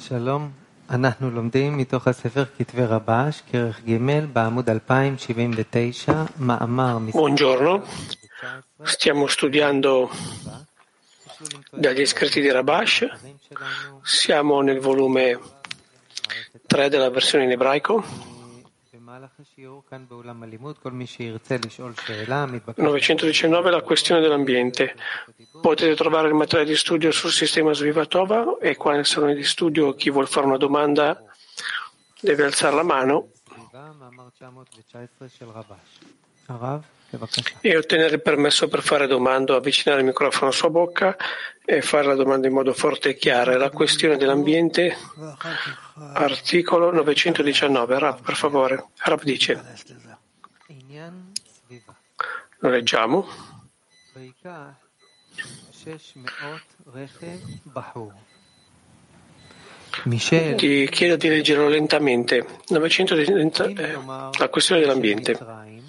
שלום, אנחנו לומדים מתוך הספר כתבי רבש, כרך ג' בעמוד 2079, מאמר Buongiorno, stiamo studiando dagli scritti di Rabash, siamo nel volume 3 della versione in ebraico. 919 la questione dell'ambiente. Potete trovare il materiale di studio sul sistema Svivatova e quando sono di studio chi vuol fare una domanda deve alzare la mano e ottenere il permesso per fare domande, avvicinare il microfono alla sua bocca e fare la domanda in modo forte e chiaro. La questione dell'ambiente, articolo 919. Rav, per favore. Rav dice, lo leggiamo. Ti chiedo di leggerlo lentamente. 930, la questione dell'ambiente.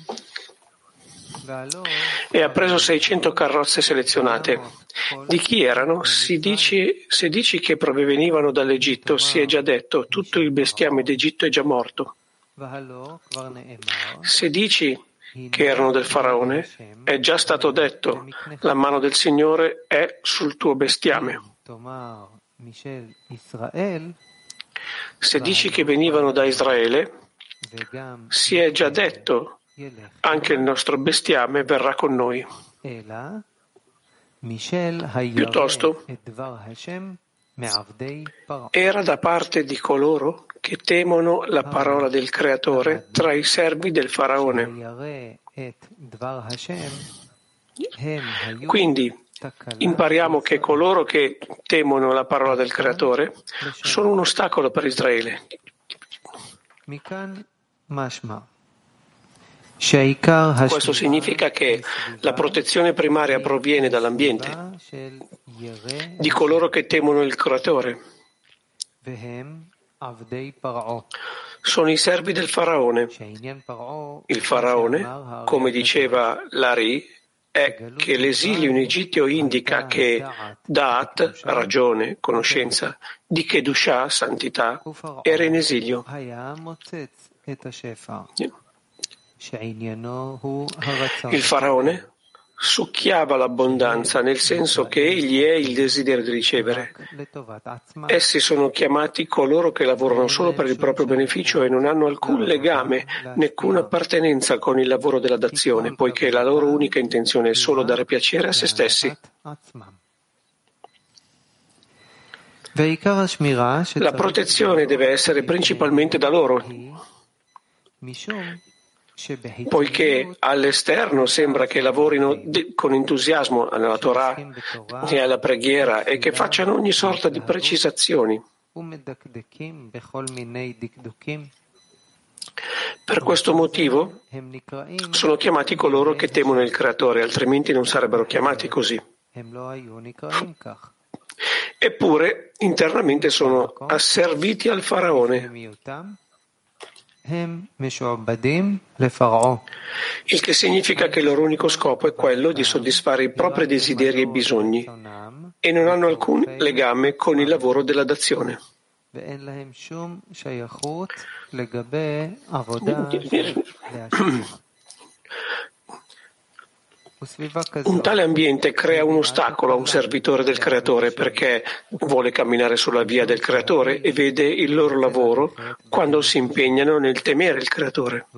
E ha preso 600 carrozze selezionate. Di chi erano? Se dici che provenivano dall'Egitto, si è già detto, tutto il bestiame d'Egitto è già morto. Se dici che erano del faraone, è già stato detto, la mano del Signore è sul tuo bestiame. Se dici che venivano da Israele, si è già detto, anche il nostro bestiame verrà con noi. Piuttosto, era da parte di coloro che temono la parola del Creatore tra i servi del Faraone. Quindi, impariamo che coloro che temono la parola del Creatore sono un ostacolo per Israele. Questo significa che la protezione primaria proviene dall'ambiente, di coloro che temono il Creatore. Sono i servi del Faraone. Il Faraone, come diceva Lari, è che l'esilio in Egitto indica che Da'at, ragione, conoscenza, di Kedushah, santità, era in esilio. Il Faraone succhiava l'abbondanza nel senso che egli è il desiderio di ricevere. Essi sono chiamati coloro che lavorano solo per il proprio beneficio e non hanno alcun legame, nessuna appartenenza con il lavoro della dazione, poiché la loro unica intenzione è solo dare piacere a se stessi. La protezione deve essere principalmente da loro, poiché all'esterno sembra che lavorino con entusiasmo nella Torah e alla preghiera e che facciano ogni sorta di precisazioni. Per questo motivo sono chiamati coloro che temono il Creatore, altrimenti non sarebbero chiamati così. Eppure internamente sono asserviti al Faraone, il che significa che il loro unico scopo è quello di soddisfare i propri desideri e bisogni e non hanno alcun legame con il lavoro della dazione. Un tale ambiente crea un ostacolo a un servitore del Creatore perché vuole camminare sulla via del Creatore e vede il loro lavoro quando si impegnano nel temere il Creatore.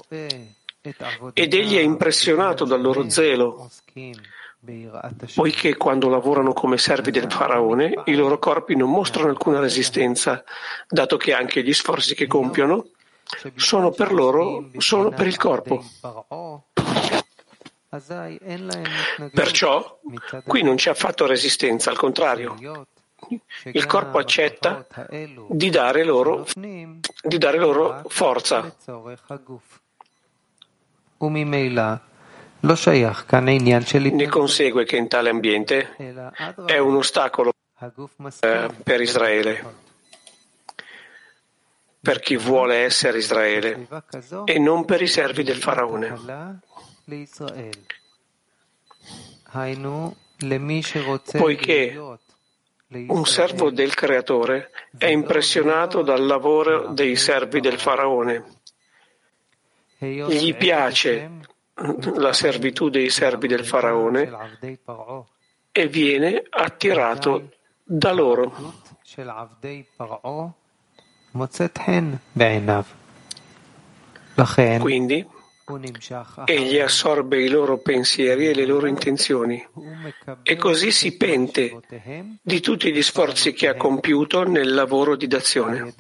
Ed egli è impressionato dal loro zelo, poiché quando lavorano come servi del Faraone i loro corpi non mostrano alcuna resistenza, dato che anche gli sforzi che compiono sono per il corpo. Perciò qui non c'è affatto resistenza, al contrario, il corpo accetta di dare loro forza. Ne consegue che in tale ambiente è un ostacolo per Israele, per chi vuole essere Israele, e non per i servi del Faraone. Poiché Un servo del Creatore è impressionato dal lavoro dei servi del Faraone. Gli piace la servitù dei servi del Faraone e viene attirato da loro. Quindi egli assorbe i loro pensieri e le loro intenzioni e così si pente di tutti gli sforzi che ha compiuto nel lavoro di dazione.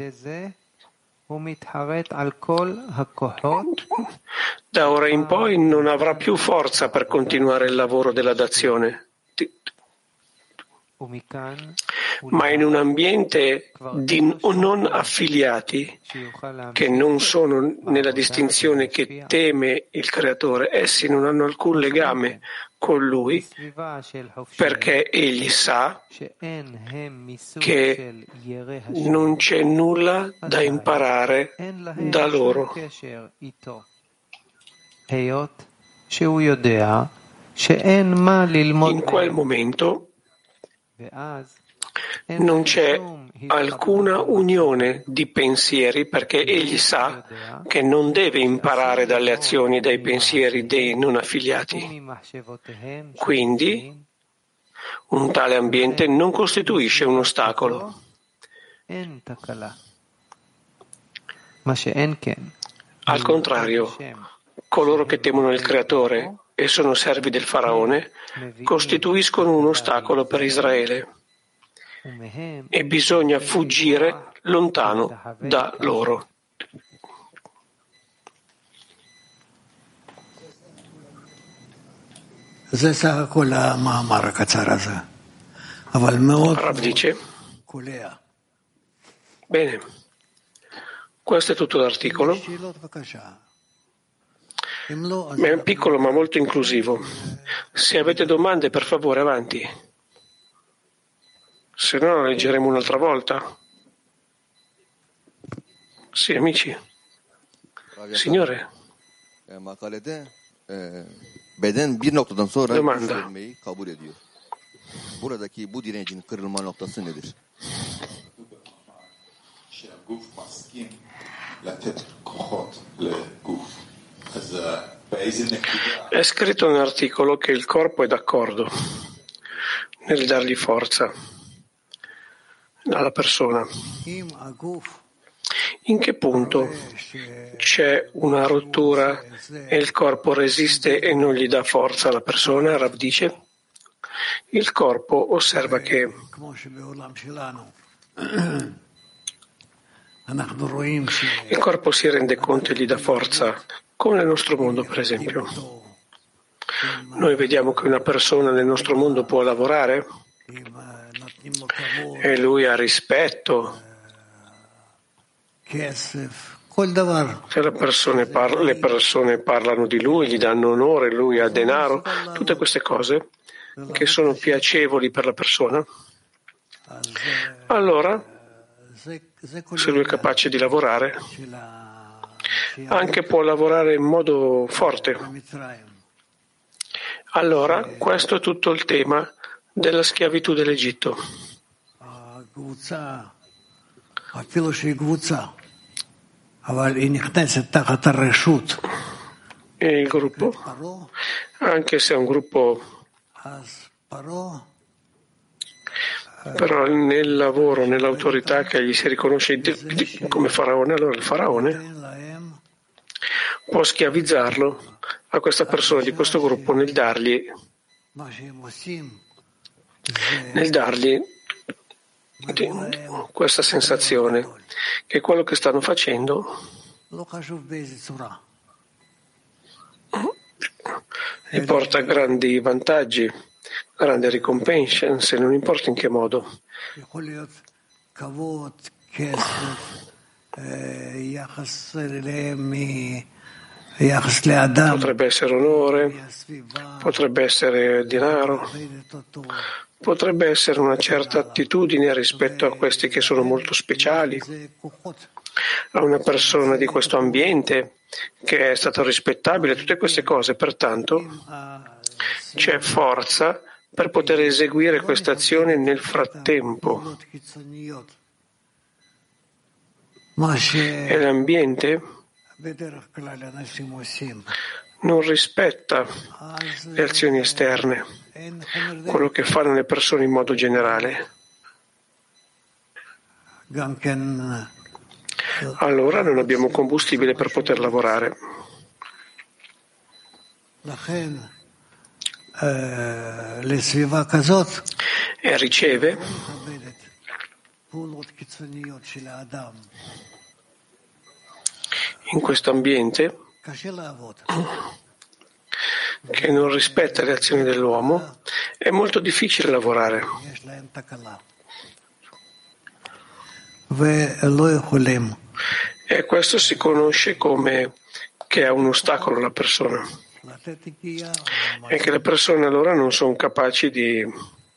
Da ora in poi non avrà più forza per continuare il lavoro della dazione. Ma in un ambiente di non affiliati, che non sono nella distinzione che teme il Creatore, essi non hanno alcun legame con Lui, perché Egli sa che non c'è nulla da imparare da loro. In quel momento non c'è alcuna unione di pensieri perché egli sa che non deve imparare dalle azioni e dai pensieri dei non affiliati. Quindi un tale ambiente non costituisce un ostacolo. Al contrario, coloro che temono il Creatore e sono servi del Faraone costituiscono un ostacolo per Israele e bisogna fuggire lontano da loro. Rav dice: bene, questo è tutto l'articolo. È piccolo ma molto inclusivo. Se avete domande, per favore, avanti. Se no, lo leggeremo un'altra volta. Sì, amici. Signore. Beden bir noktadan sonra Domanda. vermeyi kabul ediyor. Buradaki bu direncin kırılma noktası nedir? È scritto nell'articolo che il corpo è d'accordo nel dargli forza alla persona. In che punto c'è una rottura e il corpo resiste e non gli dà forza alla persona? Rav dice: il corpo osserva che il corpo si rende conto e gli dà forza, come nel nostro mondo, per esempio. Noi vediamo che una persona nel nostro mondo può lavorare e lui ha rispetto. Se le persone parlano di lui, gli danno onore, lui ha denaro, tutte queste cose che sono piacevoli per la persona, allora, se lui è capace di lavorare, anche può lavorare in modo forte. Allora, questo è tutto il tema della schiavitù dell'Egitto. E il gruppo, anche se è un gruppo, però nel lavoro, nell'autorità che gli si riconosce come faraone, allora il faraone può schiavizzarlo a questa persona di questo gruppo nel dargli questa sensazione che quello che stanno facendo gli porta grandi vantaggi, grandi ricompense, non importa in che modo. Potrebbe essere onore, potrebbe essere denaro, potrebbe essere una certa attitudine rispetto a questi che sono molto speciali, a una persona di questo ambiente che è stato rispettabile, tutte queste cose. Pertanto c'è forza per poter eseguire questa azione nel frattempo. E l'ambiente non rispetta le azioni esterne, quello che fanno le persone in modo generale. Allora non abbiamo combustibile per poter lavorare. E riceve in questo ambiente che non rispetta le azioni dell'uomo, è molto difficile lavorare. E questo si conosce come che è un ostacolo alla persona. E che le persone allora non sono capaci di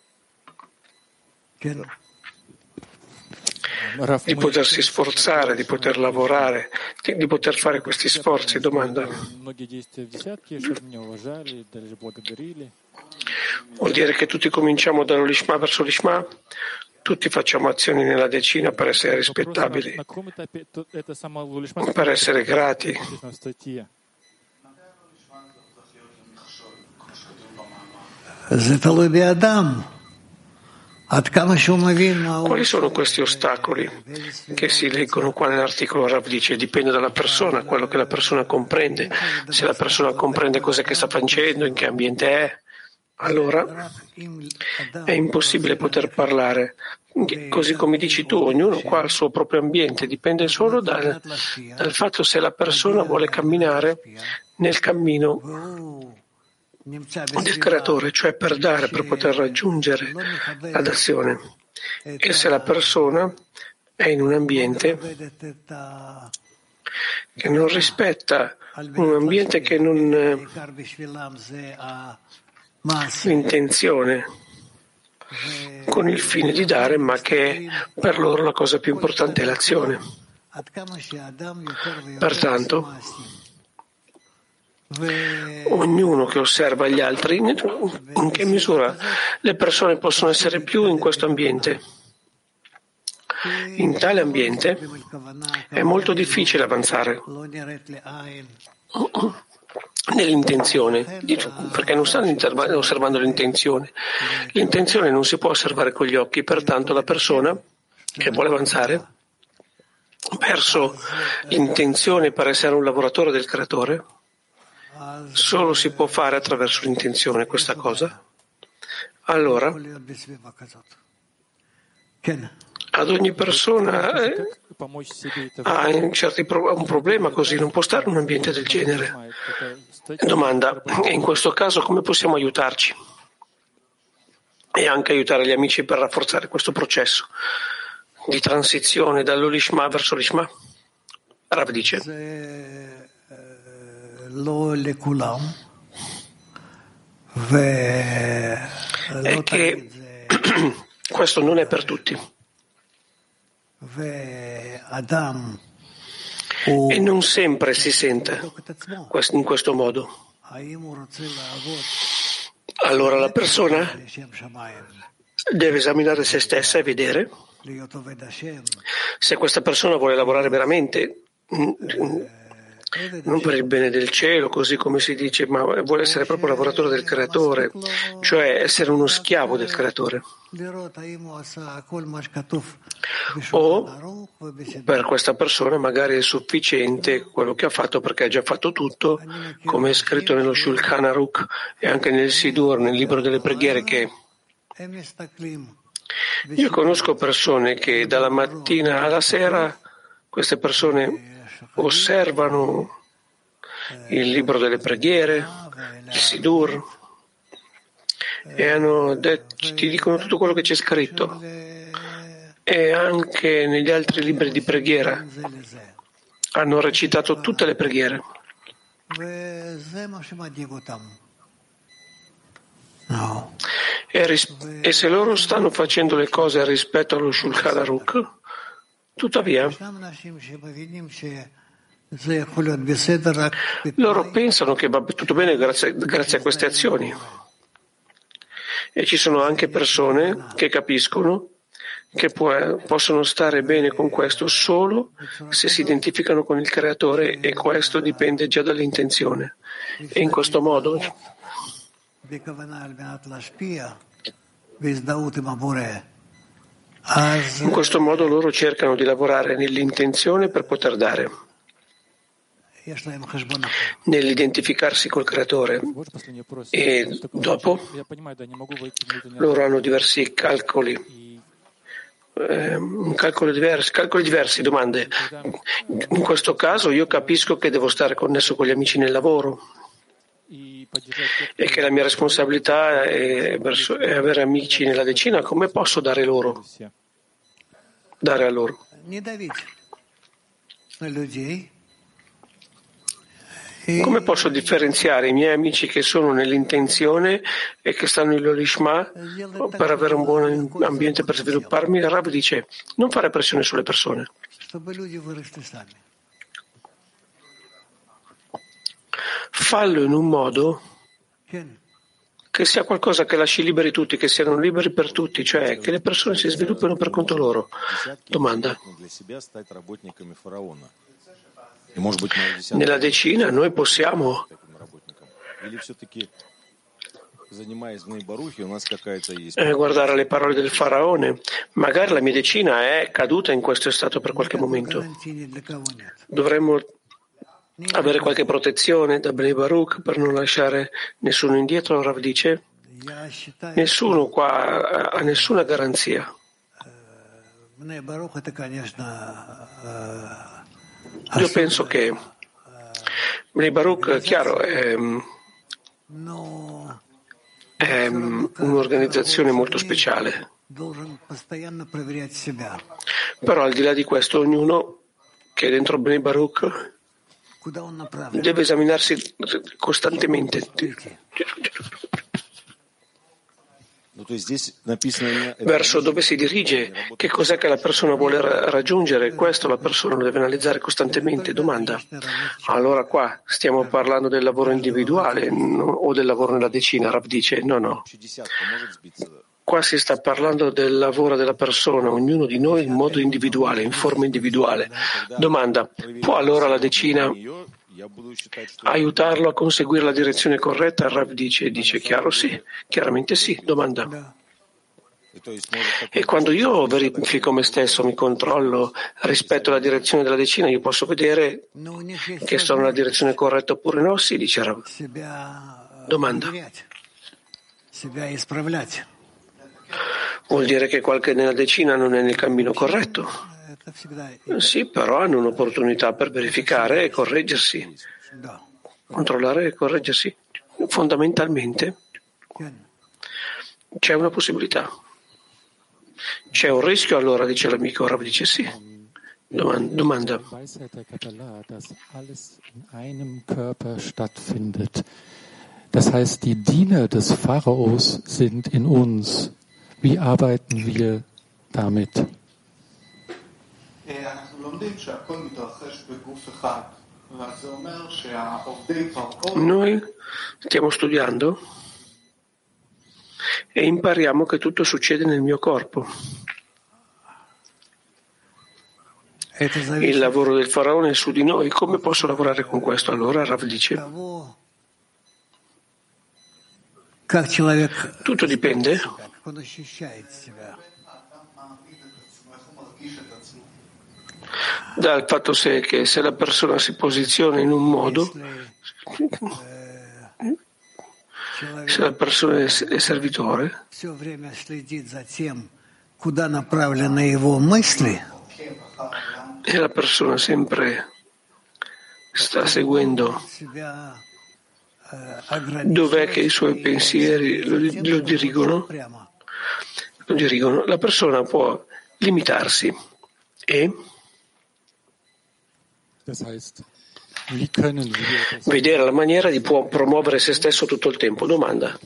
potersi sforzare, di poter lavorare, di poter fare questi sforzi. Domanda. Vuol dire che tutti cominciamo dall'Olishma verso l'Ishma? Tutti facciamo azioni nella decina per essere rispettabili, per essere grati. Quali sono questi ostacoli che si leggono qua nell'articolo? Rav dice, dipende dalla persona, quello che la persona comprende. Se la persona comprende cosa che sta facendo, in che ambiente è, allora è impossibile poter parlare. Così come dici tu, ognuno qua ha il suo proprio ambiente, dipende solo dal fatto se la persona vuole camminare nel cammino del creatore, cioè per dare, per poter raggiungere l'azione. E se la persona è in un ambiente che non rispetta, un ambiente che non l'intenzione con il fine di dare, ma che per loro la cosa più importante è l'azione. Pertanto ognuno che osserva gli altri, in che misura le persone possono essere più in questo ambiente? In tale ambiente è molto difficile avanzare nell'intenzione, perché non stanno osservando l'intenzione. L'intenzione non si può osservare con gli occhi, pertanto la persona che vuole avanzare verso l'intenzione per essere un lavoratore del creatore, solo si può fare attraverso l'intenzione questa cosa. Allora, ad ogni persona ha un problema così, non può stare in un ambiente del genere. Domanda, e in questo caso come possiamo aiutarci? E anche aiutare gli amici per rafforzare questo processo di transizione dall'Olishma verso l'Ishma? Rav dice, è che questo non è per tutti. E non sempre si sente in questo modo. Allora la persona deve esaminare se stessa e vedere se questa persona vuole lavorare veramente non per il bene del cielo, così come si dice, ma vuole essere proprio lavoratore del creatore, cioè essere uno schiavo del creatore. O per questa persona magari è sufficiente quello che ha fatto perché ha già fatto tutto, come è scritto nello Shulchan Aruch e anche nel Sidur, nel libro delle preghiere, che io conosco persone che dalla mattina alla sera queste persone osservano il libro delle preghiere, il Sidur, e ti dicono tutto quello che c'è scritto. E anche negli altri libri di preghiera hanno recitato tutte le preghiere. E se loro stanno facendo le cose rispetto allo Shulchan Aruch, tuttavia loro pensano che va tutto bene grazie a queste azioni. E ci sono anche persone che capiscono che possono stare bene con questo solo se si identificano con il Creatore, e questo dipende già dall'intenzione. E in questo modo loro cercano di lavorare nell'intenzione per poter dare, nell'identificarsi col Creatore, e dopo loro hanno diversi calcoli diversi, domande. In questo caso io capisco che devo stare connesso con gli amici nel lavoro e che la mia responsabilità è avere amici nella decina. Come posso dare a loro? Come posso differenziare i miei amici che sono nell'intenzione e che stanno in Lolishma per avere un buon ambiente per svilupparmi? Il Rav dice: non fare pressione sulle persone. Fallo in un modo che sia qualcosa che lasci liberi tutti, che siano liberi per tutti, cioè che le persone si sviluppino per conto loro. Domanda. Nella decina noi possiamo guardare le parole del faraone. Magari la mia decina è caduta in questo stato per qualche momento. Dovremmo avere qualche protezione da Bnei Baruch per non lasciare nessuno indietro. Rav dice: nessuno qua ha nessuna garanzia. Io penso che Bnei Baruch, chiaro, è un'organizzazione molto speciale. Però al di là di questo, ognuno che è dentro Bnei Baruch deve esaminarsi costantemente. Verso dove si dirige, che cos'è che la persona vuole raggiungere, questo la persona lo deve analizzare costantemente. Domanda: allora qua stiamo parlando del lavoro individuale o del lavoro nella decina? Rav dice: no. Qua si sta parlando del lavoro della persona, ognuno di noi in modo individuale, in forma individuale. Domanda: può allora la decina aiutarlo a conseguire la direzione corretta? Rav dice chiaro sì, chiaramente sì. Domanda: e quando io verifico me stesso, mi controllo rispetto alla direzione della decina, io posso vedere che sono nella direzione corretta oppure no? Sì, dice Rav. Domanda: vuol dire che qualche nella decina non è nel cammino corretto? Sì, però hanno un'opportunità per verificare e correggersi, controllare e correggersi. Fondamentalmente c'è una possibilità. C'è un rischio allora, dice l'amico. Rav dice sì. Domanda. Das heißt, die Diener des Pharaos sind in uns. Wie arbeiten wir damit? Noi stiamo studiando e impariamo che tutto succede nel mio corpo. Il lavoro del faraone è su di noi. Come posso lavorare con questo? Allora Rav dice: tutto dipende dal fatto che se la persona si posiziona in un modo, se la persona è servitore e la persona sempre sta seguendo dov'è che i suoi pensieri lo dirigono, la persona può limitarsi e vedere la maniera di promuovere se stesso tutto il tempo. Domanda.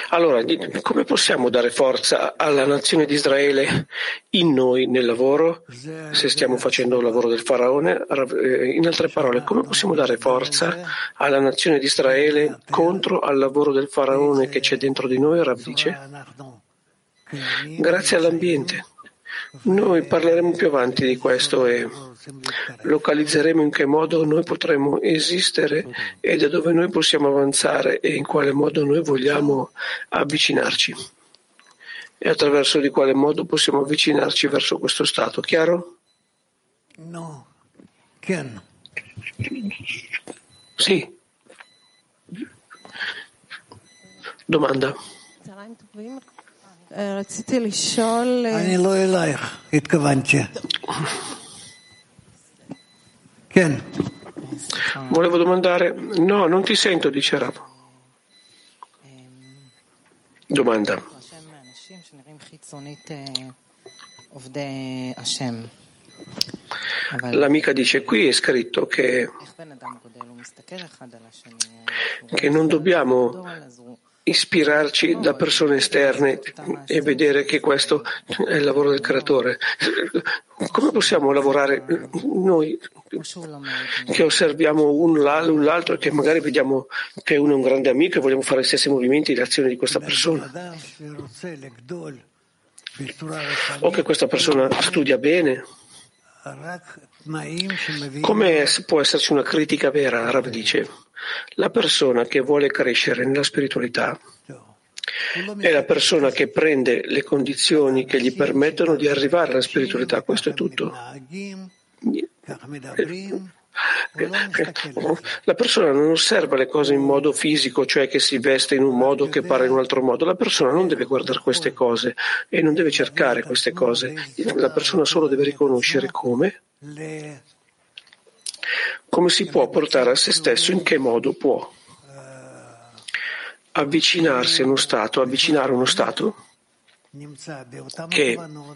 Allora, come possiamo dare forza alla nazione di Israele in noi nel lavoro, se stiamo facendo il lavoro del faraone? In altre parole, come possiamo dare forza alla nazione di Israele contro al lavoro del faraone che c'è dentro di noi? Rav dice, grazie all'ambiente. Noi parleremo più avanti di questo e localizzeremo in che modo noi potremo esistere e da dove noi possiamo avanzare e in quale modo noi vogliamo avvicinarci e attraverso di quale modo possiamo avvicinarci verso questo stato. Chiaro? No. Ken. Sì. Domanda. אני לא אלייך, התכוונתי. כן. Volevo domandare. No, non ti sento, dice Rav. Domanda. L'amica dice, qui è scritto che non dobbiamo ispirarci da persone esterne e vedere che questo è il lavoro del creatore. Come possiamo lavorare noi che osserviamo l'altro e che magari vediamo che uno è un grande amico e vogliamo fare gli stessi movimenti e le azioni di questa persona? O che questa persona studia bene? Come può esserci una critica vera? Rav dice, la persona che vuole crescere nella spiritualità è la persona che prende le condizioni che gli permettono di arrivare alla spiritualità. Questo è tutto. La persona non osserva le cose in modo fisico, cioè che si veste in un modo, che parla in un altro modo. La persona non deve guardare queste cose e non deve cercare queste cose. La persona solo deve riconoscere come si può portare a se stesso, in che modo può avvicinarsi a uno stato, avvicinare uno stato che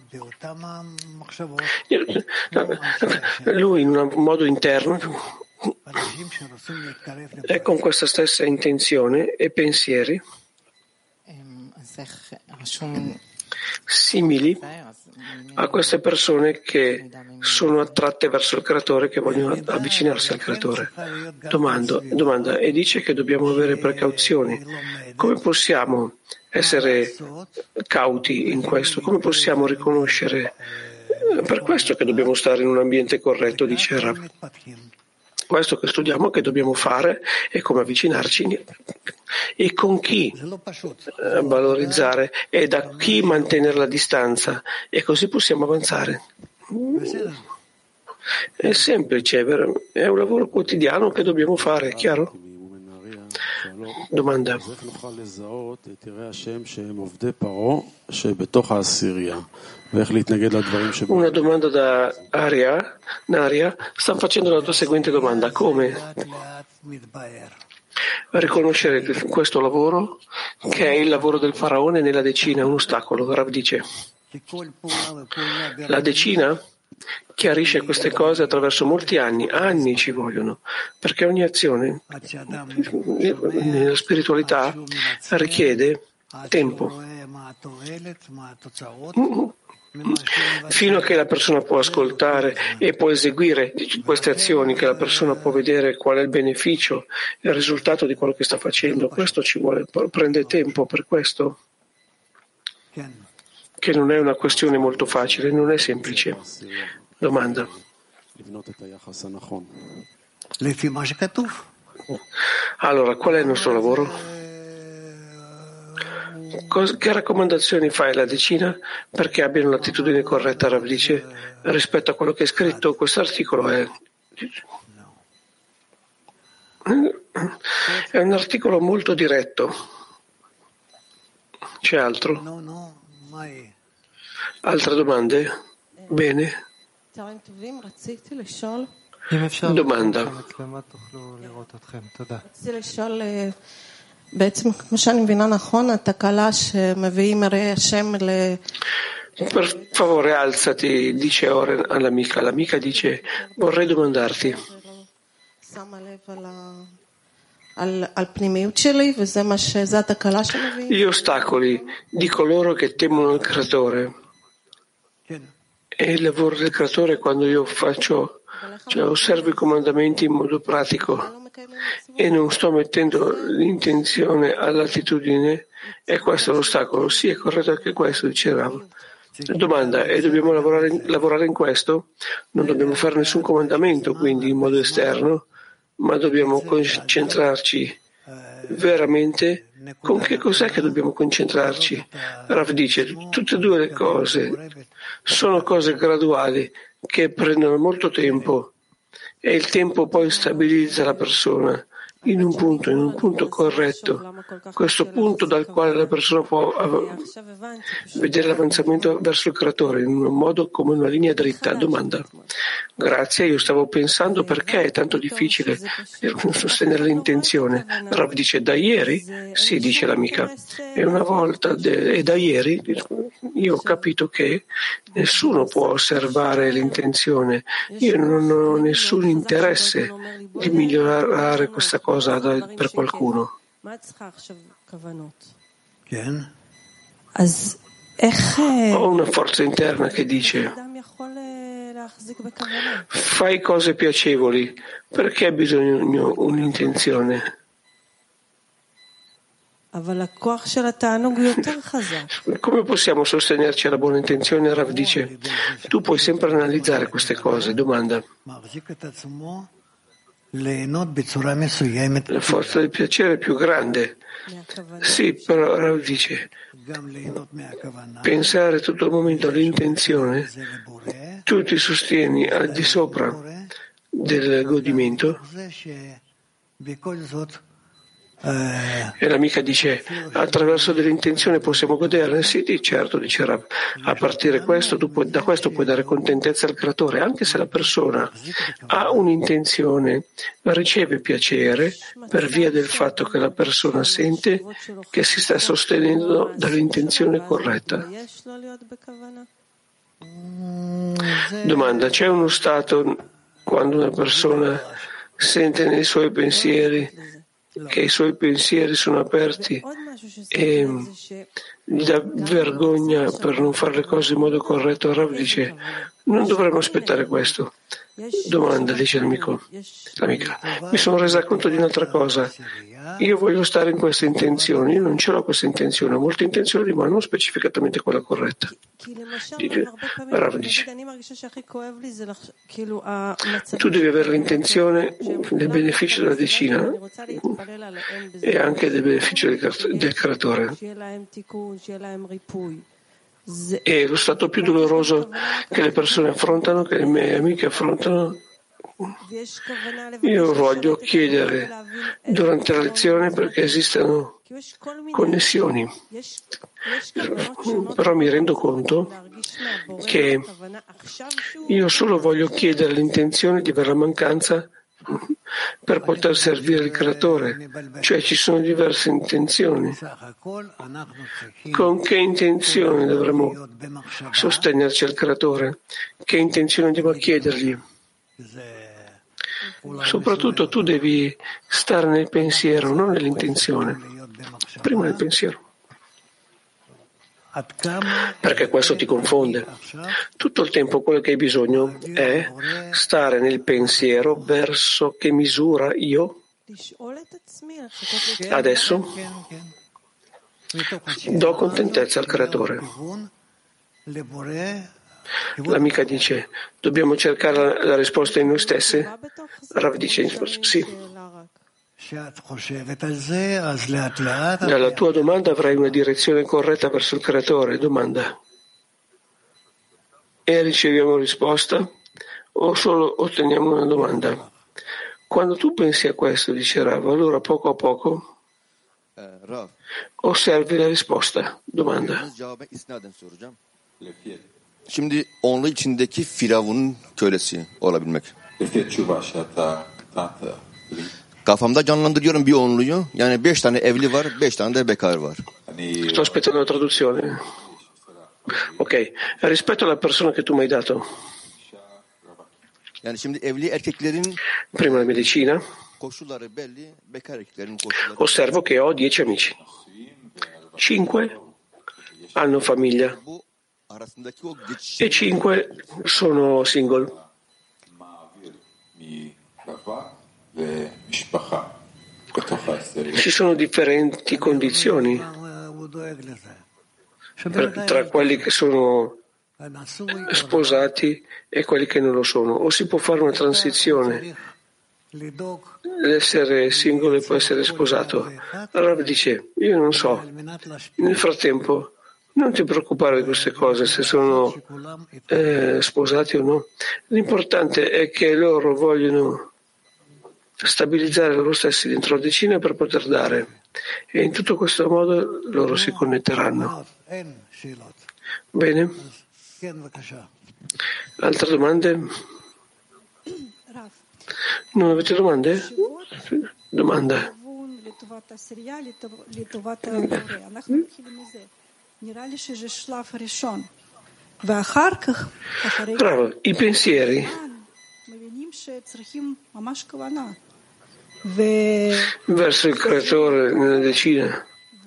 lui in un modo interno è con questa stessa intenzione e pensieri simili a queste persone che sono attratte verso il creatore, che vogliono avvicinarsi al creatore. Domanda, e dice che dobbiamo avere precauzioni. Come possiamo essere cauti in questo? Come possiamo riconoscere? Per questo che dobbiamo stare in un ambiente corretto, dice Rav. Questo che studiamo che dobbiamo fare è come avvicinarci e con chi valorizzare e da chi mantenere la distanza, e così possiamo avanzare. È semplice, è un lavoro quotidiano che dobbiamo fare, è chiaro? Domanda. Una domanda da Naria. Sta facendo la tua seguente domanda. Come riconoscere questo lavoro, che è il lavoro del faraone nella decina, un ostacolo? Rav dice, la decina chiarisce queste cose attraverso molti anni ci vogliono, perché ogni azione nella spiritualità richiede tempo. Fino a che la persona può ascoltare e può eseguire queste azioni, che la persona può vedere qual è il beneficio, il risultato di quello che sta facendo, questo ci vuole, prende tempo. Per questo che non è una questione molto facile, non è semplice. Domanda. Allora, qual è il nostro lavoro? Che raccomandazioni fai alla decina perché abbiano l'attitudine corretta, Rav dice, rispetto a quello che è scritto? Questo articolo è un articolo molto diretto. C'è altro? Altre domande? Bene. Domanda. Per favore alzati, dice Oren all'amica. L'amica dice, vorrei domandarti. Gli ostacoli di coloro che temono il creatore. E il lavoro del creatore quando io osservo i comandamenti in modo pratico e non sto mettendo l'intenzione all'attitudine, è questo l'ostacolo? Sì, è corretto anche questo, dice Rav. Domanda, e dobbiamo lavorare in questo? Non dobbiamo fare nessun comandamento, quindi in modo esterno, ma dobbiamo concentrarci veramente. Con che cos'è che dobbiamo concentrarci? Rav dice, tutte e due le cose sono cose graduali che prendono molto tempo e il tempo poi stabilizza la persona in un punto corretto, questo punto dal quale la persona può vedere l'avanzamento verso il creatore in un modo come una linea dritta. Domanda. Grazie, io stavo pensando perché è tanto difficile sostenere l'intenzione. Rav dice da ieri? Sì, dice l'amica. E una volta, e da ieri io ho capito che nessuno può osservare l'intenzione. Io non ho nessun interesse di migliorare questa cosa per qualcuno. Ho una forza interna che dice fai cose piacevoli, perché hai bisogno un'intenzione? Come possiamo sostenerci alla buona intenzione? Rav dice, tu puoi sempre analizzare queste cose. Domanda. La forza del piacere è più grande. Sì, però Rav dice, pensare tutto il momento all'intenzione, tu ti sostieni al di sopra del godimento. E l'amica dice, attraverso dell'intenzione possiamo goderne? Sì, certo, dice Rav. A partire da questo puoi dare contentezza al creatore, anche se la persona ha un'intenzione, riceve piacere per via del fatto che la persona sente che si sta sostenendo dall'intenzione corretta. Domanda, c'è uno stato quando una persona sente nei suoi pensieri che i suoi pensieri sono aperti e gli dà vergogna per non fare le cose in modo corretto? Rav dice, non dovremmo aspettare questo. Domanda, dice l'amica, mi sono resa conto di un'altra cosa. Io voglio stare in questa intenzione, io non ce l'ho questa intenzione, ho molte intenzioni, ma non specificatamente quella corretta. Rav dice, tu devi avere l'intenzione del beneficio della decina e anche del beneficio del creatore. E lo stato più doloroso che le persone affrontano, che le mie amiche affrontano, io voglio chiedere durante la lezione perché esistano connessioni, però mi rendo conto che io solo voglio chiedere l'intenzione di avere la mancanza per poter servire il creatore, cioè ci sono diverse intenzioni. Con che intenzione dovremmo sostenerci al creatore? Che intenzione devo chiedergli? Soprattutto tu devi stare nel pensiero, non nell'intenzione. Prima nel pensiero. Perché questo ti confonde. Tutto il tempo quello che hai bisogno è stare nel pensiero verso che misura io. Adesso do contentezza al creatore. L'amica dice, dobbiamo cercare la risposta in noi stessi? Rav dice, sì. Dalla tua domanda avrai una direzione corretta verso il creatore. Domanda. E riceviamo risposta o solo otteniamo una domanda? Quando tu pensi a questo, dice Rav, allora poco a poco osservi la risposta. Domanda. Şimdi onlu içindeki Firavun'un kölesi olabilmek. Kafamda canlandırıyorum bir onluyu. Yani 5 tane evli var, 5 tane de bekar var. Sto aspettando la traduzione. Ok, rispetto alla persona che tu mi hai dato. Yani şimdi evli erkeklerin prima la medicina. Osservo che ho 10 amici. 5 hanno famiglia e 5 sono single. Ci sono differenti condizioni tra quelli che sono sposati e quelli che non lo sono, o si può fare una transizione, l'essere singolo e poi essere sposato. Allora dice, io non so, nel frattempo non ti preoccupare di queste cose, se sono sposati o no, l'importante è che loro vogliono stabilizzare loro stessi dentro la decina per poter dare, e in tutto questo modo loro si connetteranno. Bene? Altre domande? Non avete domande? Domanda. Bravo, i pensieri verso il creatore nella decina.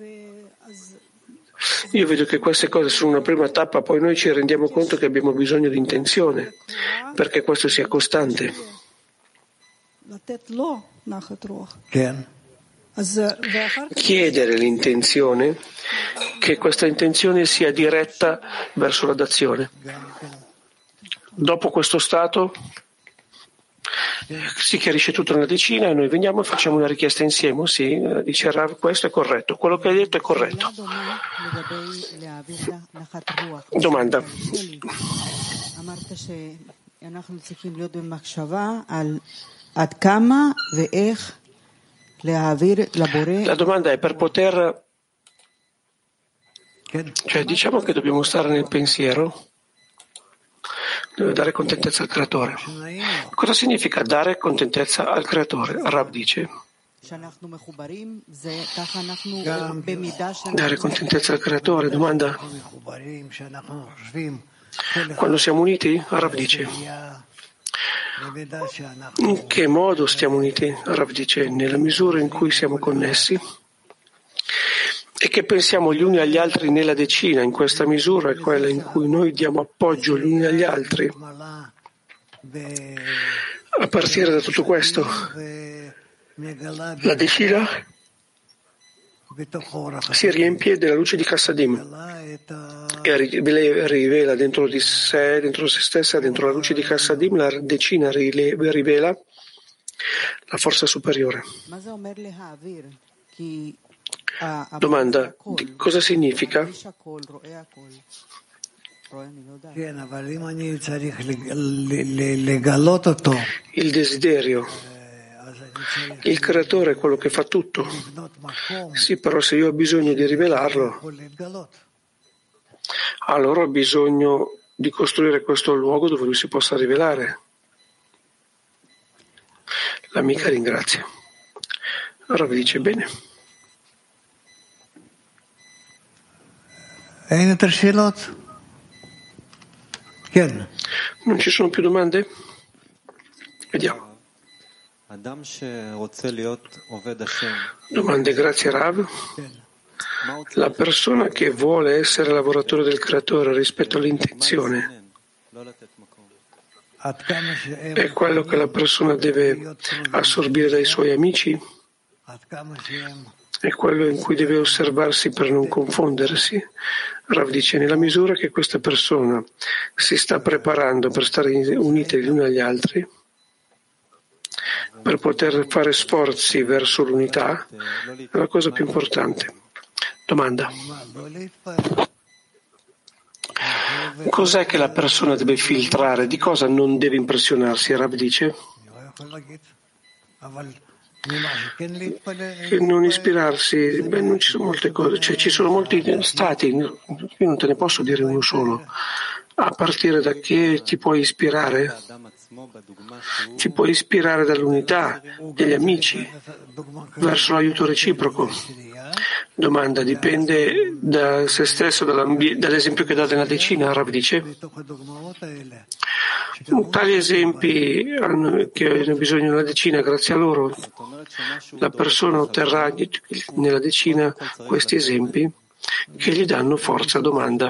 Io vedo che queste cose sono una prima tappa, poi noi ci rendiamo conto che abbiamo bisogno di intenzione perché questo sia costante. Chiedere l'intenzione, che questa intenzione sia diretta verso la dazione. Dopo questo stato si chiarisce tutto nella decina e noi veniamo e facciamo una richiesta insieme. Sì, dice Rav, questo è corretto, quello che hai detto è corretto. Domanda. La domanda è per poter, cioè diciamo che dobbiamo stare nel pensiero, deve dare contentezza al creatore. Cosa significa dare contentezza al creatore? Rav dice, dare contentezza al creatore. Domanda, quando siamo uniti? Rav dice, in che modo stiamo uniti? Rav dice, nella misura in cui siamo connessi e che pensiamo gli uni agli altri nella decina. In questa misura è quella in cui noi diamo appoggio gli uni agli altri. A partire da tutto questo, la decina si riempie della luce di Chassadim e rivela dentro di sé, dentro se stessa, dentro la luce di Chassadim, la decina rivela la forza superiore. Domanda, cosa significa? Il desiderio. Il creatore è quello che fa tutto. Sì, però se io ho bisogno di rivelarlo, allora ho bisogno di costruire questo luogo dove lui si possa rivelare. L'amica ringrazia. Allora vi dice bene. Non ci sono più domande? Vediamo. Domande, grazie Rav. La persona che vuole essere lavoratore del creatore rispetto all'intenzione è quello che la persona deve assorbire dai suoi amici? È quello in cui deve osservarsi per non confondersi? Rav dice, nella misura che questa persona si sta preparando per stare unite gli uni agli altri, per poter fare sforzi verso l'unità, è la cosa più importante. Domanda. Cos'è che la persona deve filtrare? Di cosa non deve impressionarsi? Rav dice che non ispirarsi, non ci sono molte cose, cioè ci sono molti stati, io non te ne posso dire uno solo. A partire da che ti puoi ispirare? Ti puoi ispirare dall'unità degli amici verso l'aiuto reciproco. Domanda, dipende da se stesso, dall'esempio che dà nella decina. Rav dice, Tali esempi che hanno bisogno della decina, grazie a loro la persona otterrà nella decina questi esempi che gli danno forza. Domanda.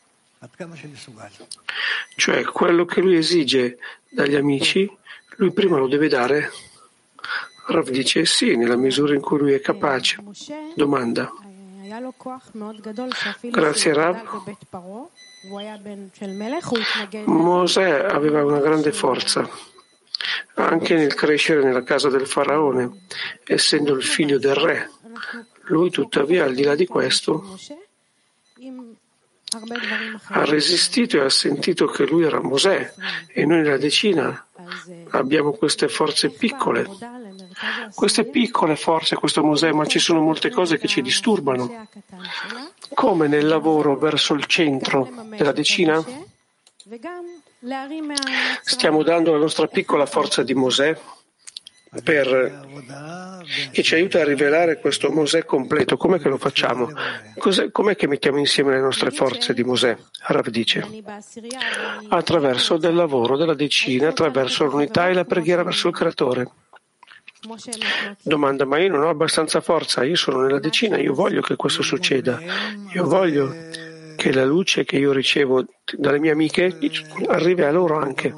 Cioè, quello che lui esige dagli amici, lui prima lo deve dare? Rav dice sì, nella misura in cui lui è capace. Domanda. Grazie Rav. Mosè aveva una grande forza anche nel crescere nella casa del faraone, essendo il figlio del re. Lui tuttavia, al di là di questo, ha resistito e ha sentito che lui era Mosè, e noi nella decina abbiamo queste forze piccole. Queste piccole forze, questo Mosè, ma ci sono molte cose che ci disturbano. Come nel lavoro verso il centro della decina? Stiamo dando la nostra piccola forza di Mosè che ci aiuta a rivelare questo Mosè completo. Com'è che lo facciamo? Com'è che mettiamo insieme le nostre forze di Mosè? Rav dice attraverso del lavoro della decina, attraverso l'unità e la preghiera verso il Creatore. Domanda, ma io non ho abbastanza forza, io sono nella decina, io voglio che questo succeda, io voglio che la luce che io ricevo dalle mie amiche arrivi a loro anche.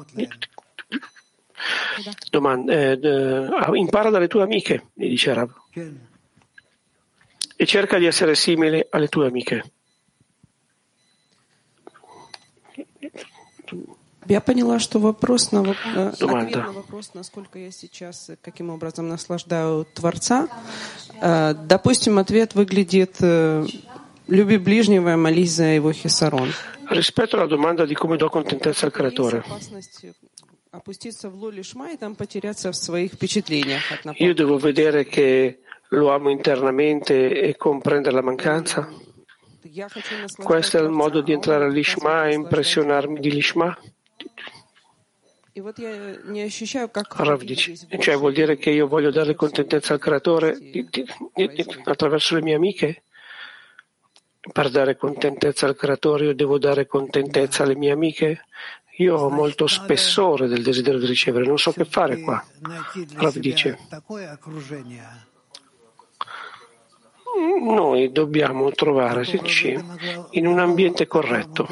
Domanda, impara dalle tue amiche, mi dice Rav, e cerca di essere simile alle tue amiche. Я поняла, что вопрос на Domanda. ответ на вопрос, насколько я сейчас, каким образом наслаждаю Творца. Допустим, ответ выглядит «люби ближнего, молись за его хисарон». Rispetto alla domanda di come do contentezza al Creatore, опуститься в лолишма и там потеряться в своих впечатлениях. Io devo vedere che lo amo internamente e comprendere la mancanza? Questo è il modo di entrare all'Ishma e impressionarmi di l'Ishma? Rav dice, cioè vuol dire che io voglio dare contentezza al Creatore attraverso le mie amiche? Per dare contentezza al Creatore io devo dare contentezza alle mie amiche? Io ho molto spessore del desiderio di ricevere, non so che fare qua. Rav dice, noi dobbiamo trovarci in un ambiente corretto,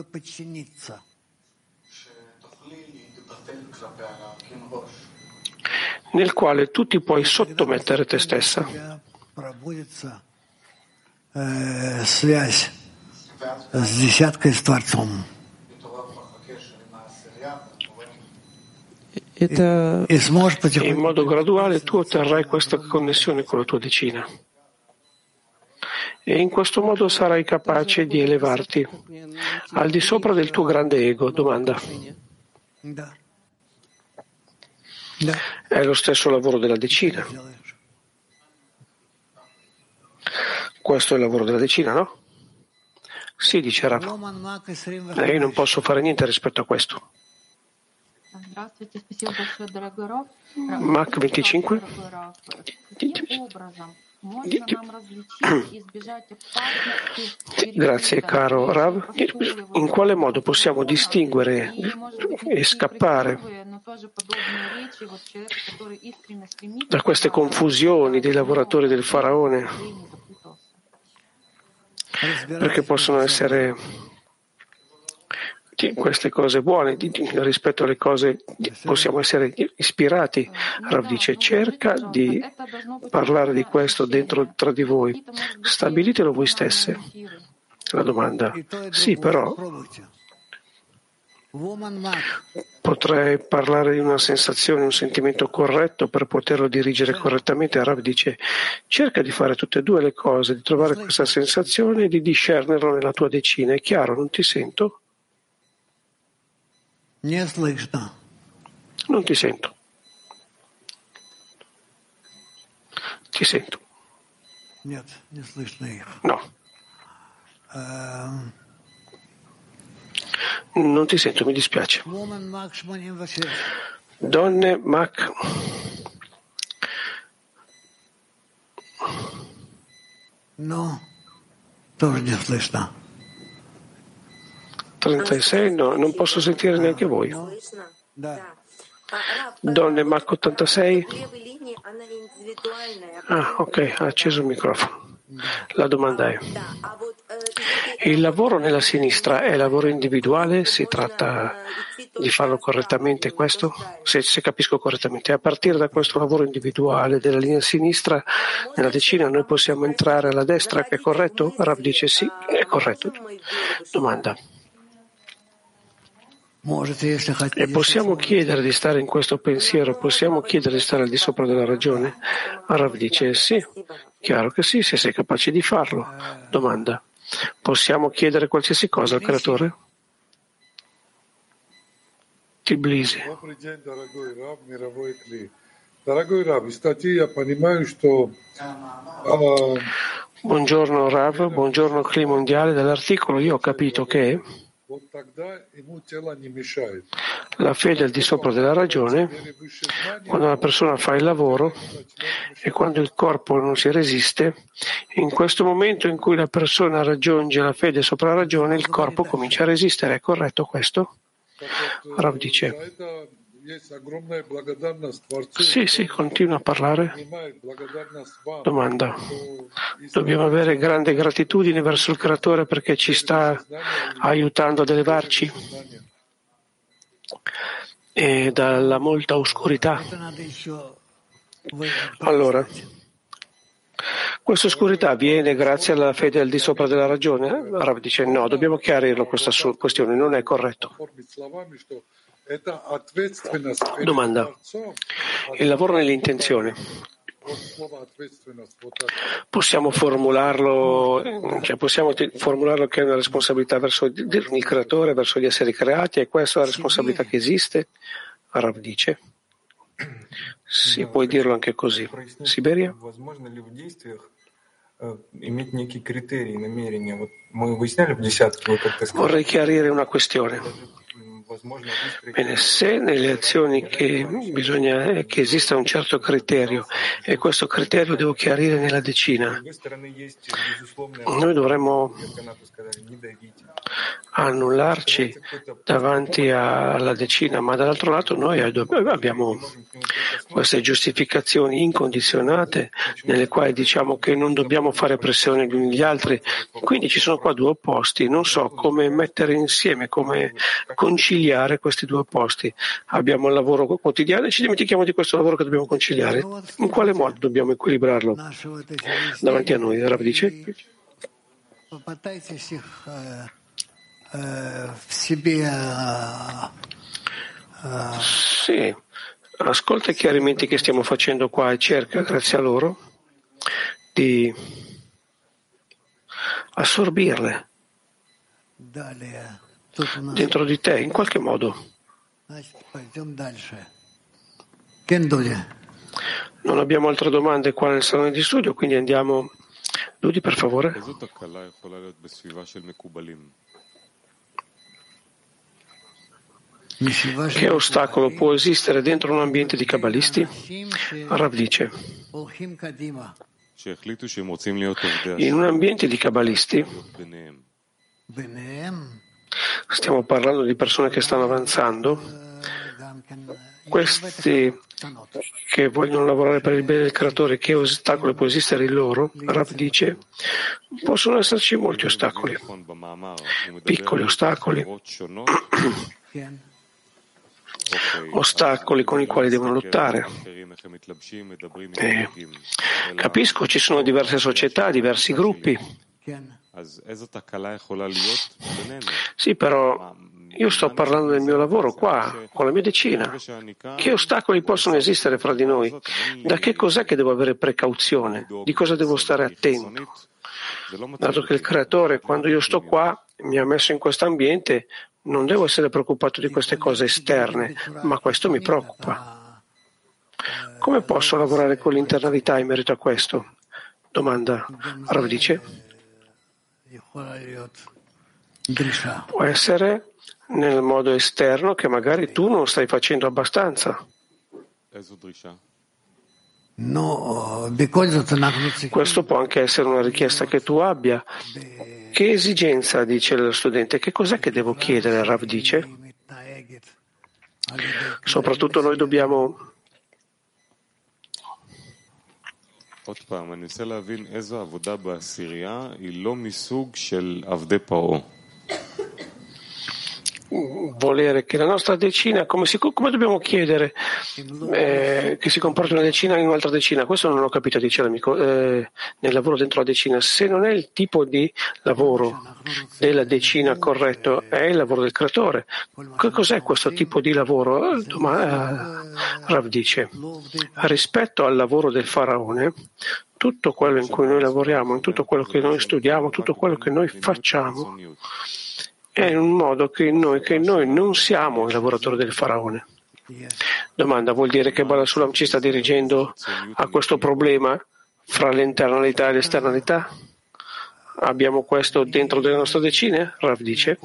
nel quale tu ti puoi sottomettere te stessa. E in modo graduale tu otterrai questa connessione con la tua decina. E in questo modo sarai capace di elevarti al di sopra del tuo grande ego. Domanda. È lo stesso lavoro della decina. Questo è il lavoro della decina, no? Sì, dice Rav. Io non posso fare niente rispetto a questo. Mach 25. Grazie caro Rav. In quale modo possiamo distinguere e scappare da queste confusioni dei lavoratori del faraone? Perché possono essere queste cose buone rispetto alle cose possiamo essere ispirati. Rav dice cerca di parlare di questo dentro tra di voi, stabilitelo voi stesse. La domanda, sì, però potrei parlare di una sensazione, un sentimento corretto per poterlo dirigere correttamente. Rav dice cerca di fare tutte e due le cose, di trovare questa sensazione e di discernerlo nella tua decina. È chiaro? Non ti sento? Non ti sento. Ti sento. No. Non ti sento, mi dispiace. Donne Mach. No, тоже не слышно. 36, no, non posso sentire neanche voi. Donne Mach 86. Ah, ok, ha acceso il microfono. La domanda è: il lavoro nella sinistra è lavoro individuale? Si tratta di farlo correttamente questo? Se capisco correttamente, a partire da questo lavoro individuale della linea sinistra nella decina noi possiamo entrare alla destra, è corretto? Rav dice sì, è corretto. Domanda: e possiamo chiedere di stare in questo pensiero? Possiamo chiedere di stare al di sopra della ragione? Rav dice sì, chiaro che sì, se sei capace di farlo. Domanda: possiamo chiedere qualsiasi cosa al Creatore? Tbilisi. Buongiorno Rav, buongiorno Cli Mondiale. Dall'articolo io ho capito che la fede al di sopra della ragione, quando una persona fa il lavoro e quando il corpo non si resiste, in questo momento in cui la persona raggiunge la fede sopra la ragione, il corpo comincia a resistere. È corretto questo? Rav dice sì, continua a parlare. Domanda: dobbiamo avere grande gratitudine verso il Creatore perché ci sta aiutando ad elevarci e dalla molta oscurità. Allora, questa oscurità viene grazie alla fede al di sopra della ragione? Rav dice no, dobbiamo chiarirlo questa questione, non è corretto. Domanda: il lavoro nell'intenzione possiamo formularlo che è una responsabilità verso il Creatore, verso gli esseri creati? È questa la responsabilità che esiste? Rav dice sì, puoi dirlo anche così. Siberia? Vorrei chiarire una questione. Bene, se nelle azioni bisogna che esista un certo criterio e questo criterio devo chiarire nella decina, noi dovremmo annullarci davanti alla decina, ma dall'altro lato noi abbiamo queste giustificazioni incondizionate nelle quali diciamo che non dobbiamo fare pressione gli uni gli altri, quindi ci sono qua due opposti, non so come mettere insieme, come conciliare questi due opposti. Abbiamo il lavoro quotidiano e ci dimentichiamo di questo lavoro che dobbiamo conciliare. In quale modo dobbiamo equilibrarlo davanti a noi? Rav dice sì, ascolta i chiarimenti che stiamo facendo qua e cerca, grazie a loro, di assorbirle dentro di te in qualche modo. Non abbiamo altre domande qua nel salone di studio, quindi andiamo. Ludi, per favore. Che ostacolo può esistere dentro un ambiente di cabalisti? Rav dice: in un ambiente di cabalisti stiamo parlando di persone che stanno avanzando, questi che vogliono lavorare per il bene del Creatore. Che ostacolo può esistere in loro? Rav dice: possono esserci molti ostacoli, piccoli ostacoli, ostacoli con i quali devono lottare. Capisco, ci sono diverse società, diversi gruppi. Sì, però io sto parlando del mio lavoro qua, con la mia decina. Che ostacoli possono esistere fra di noi? Da che cos'è che devo avere precauzione? Di cosa devo stare attento? Dato che il Creatore, quando io sto qua, mi ha messo in questo ambiente, non devo essere preoccupato di queste cose esterne, ma questo mi preoccupa. Come posso lavorare con l'internalità in merito a questo? Domanda. Rav dice: può essere nel modo esterno che magari tu non stai facendo abbastanza. Questo può anche essere una richiesta che tu abbia, Che esigenza, dice lo studente, che cos'è che devo chiedere? Rav dice. Soprattutto noi dobbiamo עוד פעם, אני רוצה להבין איזו עבודה בעשירייה היא לא מסוג של עבדי פרעה. volere che la nostra decina, come dobbiamo chiedere che si comporti una decina in un'altra decina? Questo non ho capito, dice l'amico, nel lavoro dentro la decina. Se non è il tipo di lavoro della decina corretto, è il lavoro del creatore. Che cos'è questo tipo di lavoro? Rav dice, rispetto al lavoro del faraone, tutto quello in cui noi lavoriamo, in tutto quello che noi studiamo, tutto quello che noi facciamo, è in un modo che noi non siamo i lavoratori del faraone. Domanda, vuol dire che Bala Sulam ci sta dirigendo a questo problema fra l'internalità e l'esternalità? Abbiamo questo dentro delle nostre decine? Rav dice.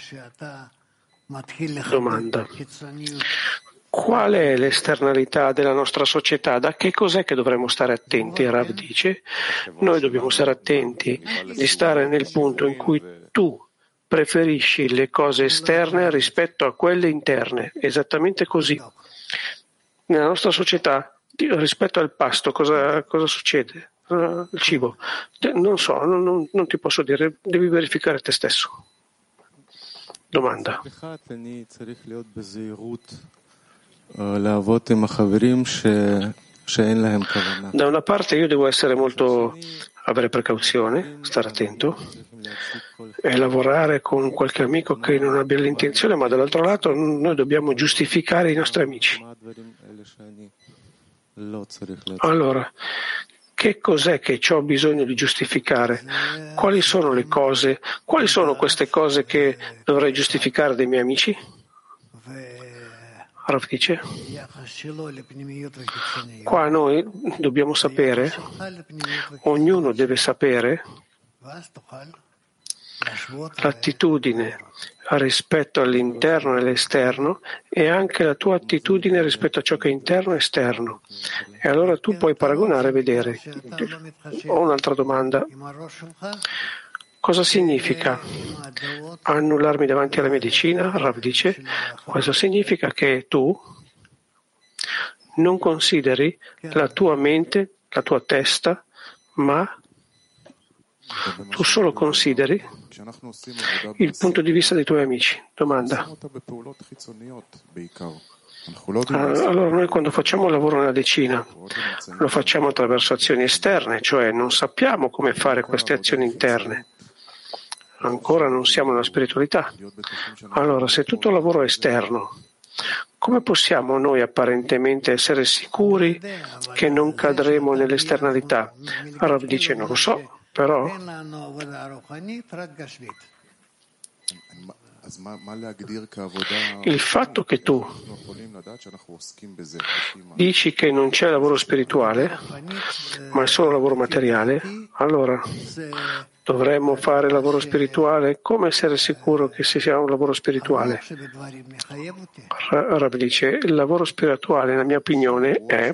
Domanda, qual è l'esternalità della nostra società? Da che cos'è che dovremmo stare attenti? Rav dice, noi dobbiamo stare attenti di stare nel punto in cui tu preferisci le cose esterne rispetto a quelle interne, esattamente così. Nella nostra società, rispetto al pasto, cosa succede? Il cibo. Non so, non ti posso dire, devi verificare te stesso. Domanda. Da una parte io devo avere precauzione, stare attento e lavorare con qualche amico che non abbia l'intenzione, ma dall'altro lato noi dobbiamo giustificare i nostri amici. Allora, che cos'è che ho bisogno di giustificare? Quali sono le cose? Quali sono queste cose che dovrei giustificare dei miei amici? Rav dice, qua noi dobbiamo sapere, ognuno deve sapere l'attitudine rispetto all'interno e all'esterno e anche la tua attitudine rispetto a ciò che è interno e esterno. E allora tu puoi paragonare e vedere. Ho un'altra domanda. Cosa significa annullarmi davanti alla medicina? Rav dice, questo significa che tu non consideri la tua mente, la tua testa, ma tu solo consideri il punto di vista dei tuoi amici. Domanda. Allora noi quando facciamo il lavoro nella decina lo facciamo attraverso azioni esterne, cioè non sappiamo come fare queste azioni interne. Ancora non siamo nella spiritualità. Allora, se tutto il lavoro è esterno, come possiamo noi apparentemente essere sicuri che non cadremo nell'esternalità? Rav dice, non lo so, però il fatto che tu dici che non c'è lavoro spirituale, ma è solo lavoro materiale, allora dovremmo fare lavoro spirituale? Come essere sicuro che sia un lavoro spirituale? Rav dice, il lavoro spirituale, nella mia opinione, è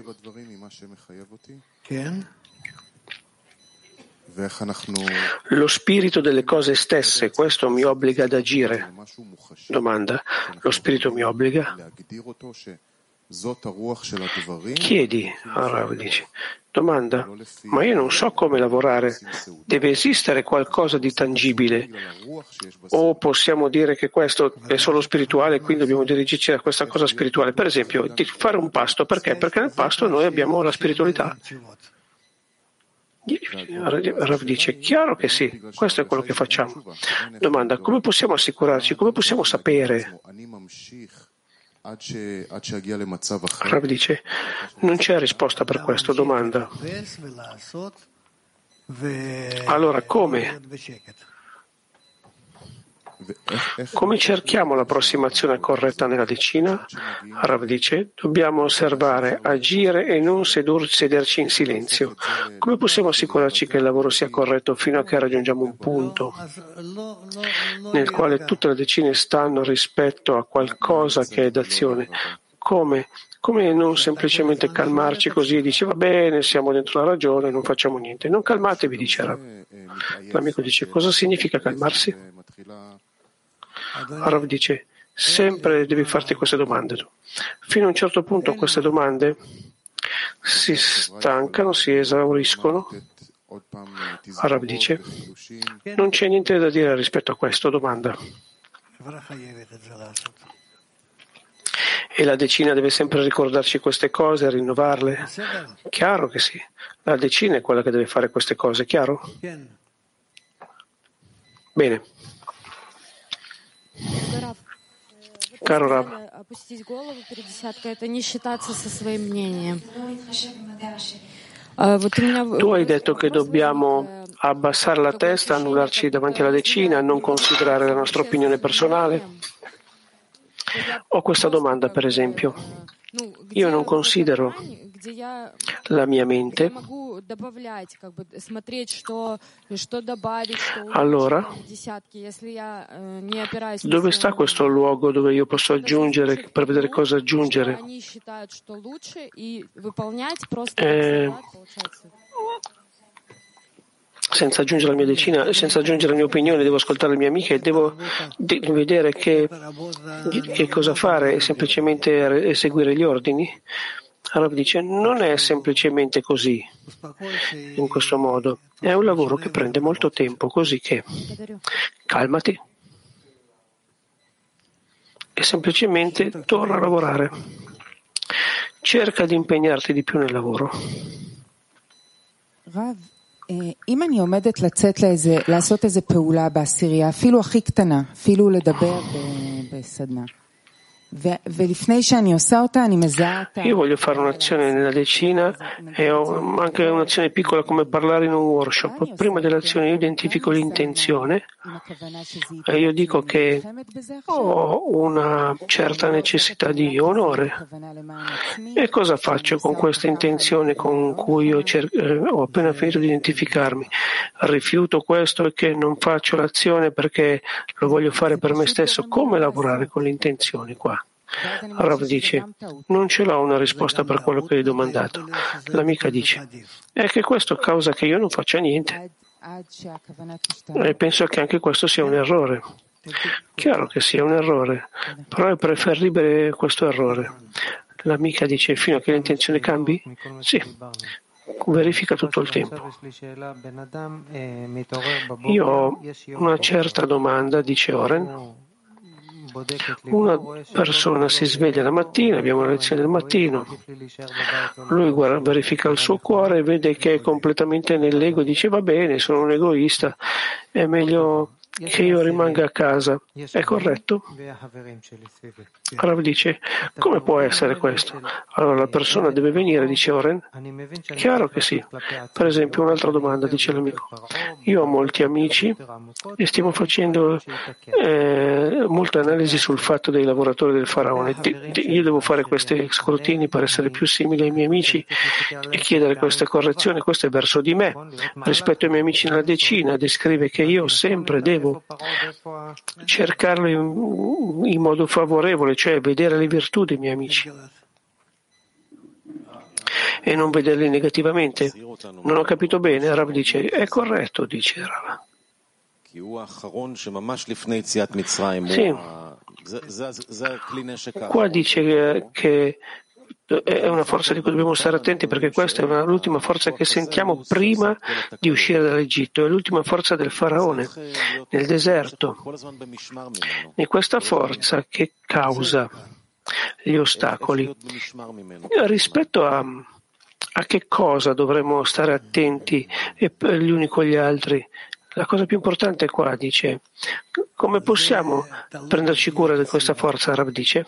lo spirito delle cose stesse. Questo mi obbliga ad agire. Domanda, lo spirito mi obbliga? Chiedi, Rav dice. Domanda, ma io non so come lavorare. Deve esistere qualcosa di tangibile? O possiamo dire che questo è solo spirituale e quindi dobbiamo dirigirci a questa cosa spirituale? Per esempio, fare un pasto. Perché? Perché nel pasto noi abbiamo la spiritualità. Rav dice, chiaro che sì, questo è quello che facciamo. Domanda, come possiamo assicurarci, come possiamo sapere? Rav dice, non c'è risposta per questo. Domanda, allora come? Come cerchiamo l'approssimazione corretta nella decina? Rav dice, dobbiamo osservare, agire e non sederci in silenzio. Come possiamo assicurarci che il lavoro sia corretto fino a che raggiungiamo un punto nel quale tutte le decine stanno rispetto a qualcosa che è d'azione? Come Come non semplicemente calmarci così e dice va bene, siamo dentro la ragione, non facciamo niente. Non calmatevi, dice Rav. L'amico dice cosa significa calmarsi? Rav dice sempre devi farti queste domande tu. Fino a un certo punto queste domande si stancano, si esauriscono. Rav dice non c'è niente da dire rispetto a questo, domanda. E la decina deve sempre ricordarci queste cose, rinnovarle? Chiaro che sì. La decina è quella che deve fare queste cose, chiaro? Bene. Caro Rav. Tu hai detto che dobbiamo abbassare la testa, annullarci davanti alla decina, non considerare la nostra opinione personale? Ho questa domanda, per esempio. Io non considero la mia mente. Allora, dove sta questo luogo dove io posso aggiungere, per vedere cosa aggiungere? Senza aggiungere la mia decina, senza aggiungere la mia opinione, devo ascoltare le mie amiche e devo vedere che cosa fare e semplicemente eseguire gli ordini. Allora dice, non è semplicemente così, in questo modo. È un lavoro che prende molto tempo, così che calmati e semplicemente torna a lavorare. Cerca di impegnarti di più nel lavoro. אם אני עומדת לעשות איזה פעולה בעשירייה, אפילו הכי קטנה, אפילו לדבר בסדנה. Io voglio fare un'azione nella decina e ho anche un'azione piccola come parlare in un workshop. Prima dell'azione io identifico l'intenzione e io dico che ho una certa necessità di onore. E cosa faccio con questa intenzione con cui ho appena finito di identificarmi? Rifiuto questo e che non faccio l'azione perché lo voglio fare per me stesso. Come lavorare con l'intenzione qua? Rav dice, non ce l'ho una risposta per quello che hai domandato. L'amica dice, è che questo causa che io non faccia niente. E penso che anche questo sia un errore. Chiaro che sia un errore, però è preferibile questo errore. L'amica dice, fino a che l'intenzione cambi? Sì. Verifica tutto il tempo. Io ho una certa domanda, dice Oren. Una persona si sveglia la mattina, abbiamo una lezione del mattino, lui verifica il suo cuore e vede che è completamente nell'ego, dice va bene, sono un egoista, è meglio che io rimanga a casa. È corretto? Rav dice, come può essere questo? Allora la persona deve venire, dice Oren? Chiaro che sì. Per esempio, un'altra domanda, dice l'amico. Io ho molti amici e stiamo facendo molte analisi sul fatto dei lavoratori del faraone. Io devo fare questi scrutini per essere più simile ai miei amici e chiedere queste correzioni. Questo è verso di me. Rispetto ai miei amici nella decina, descrive che io sempre devo cercarlo in modo favorevole, cioè vedere le virtù dei miei amici e non vederli negativamente. Non ho capito bene. Rav dice, è corretto, dice Rav. Sì. Qua dice che è una forza di cui dobbiamo stare attenti perché questa è l'ultima forza che sentiamo prima di uscire dall'Egitto, è l'ultima forza del faraone nel deserto. E questa forza che causa gli ostacoli, rispetto a che cosa dovremmo stare attenti gli uni con gli altri? La cosa più importante qua dice, come possiamo prenderci cura di questa forza? Rav dice,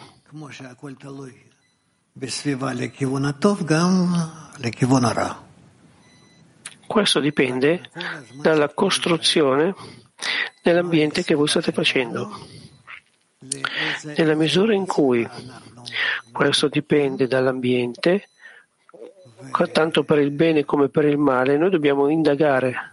questo dipende dalla costruzione dell'ambiente che voi state facendo. Nella misura in cui questo dipende dall'ambiente, tanto per il bene come per il male, noi dobbiamo indagare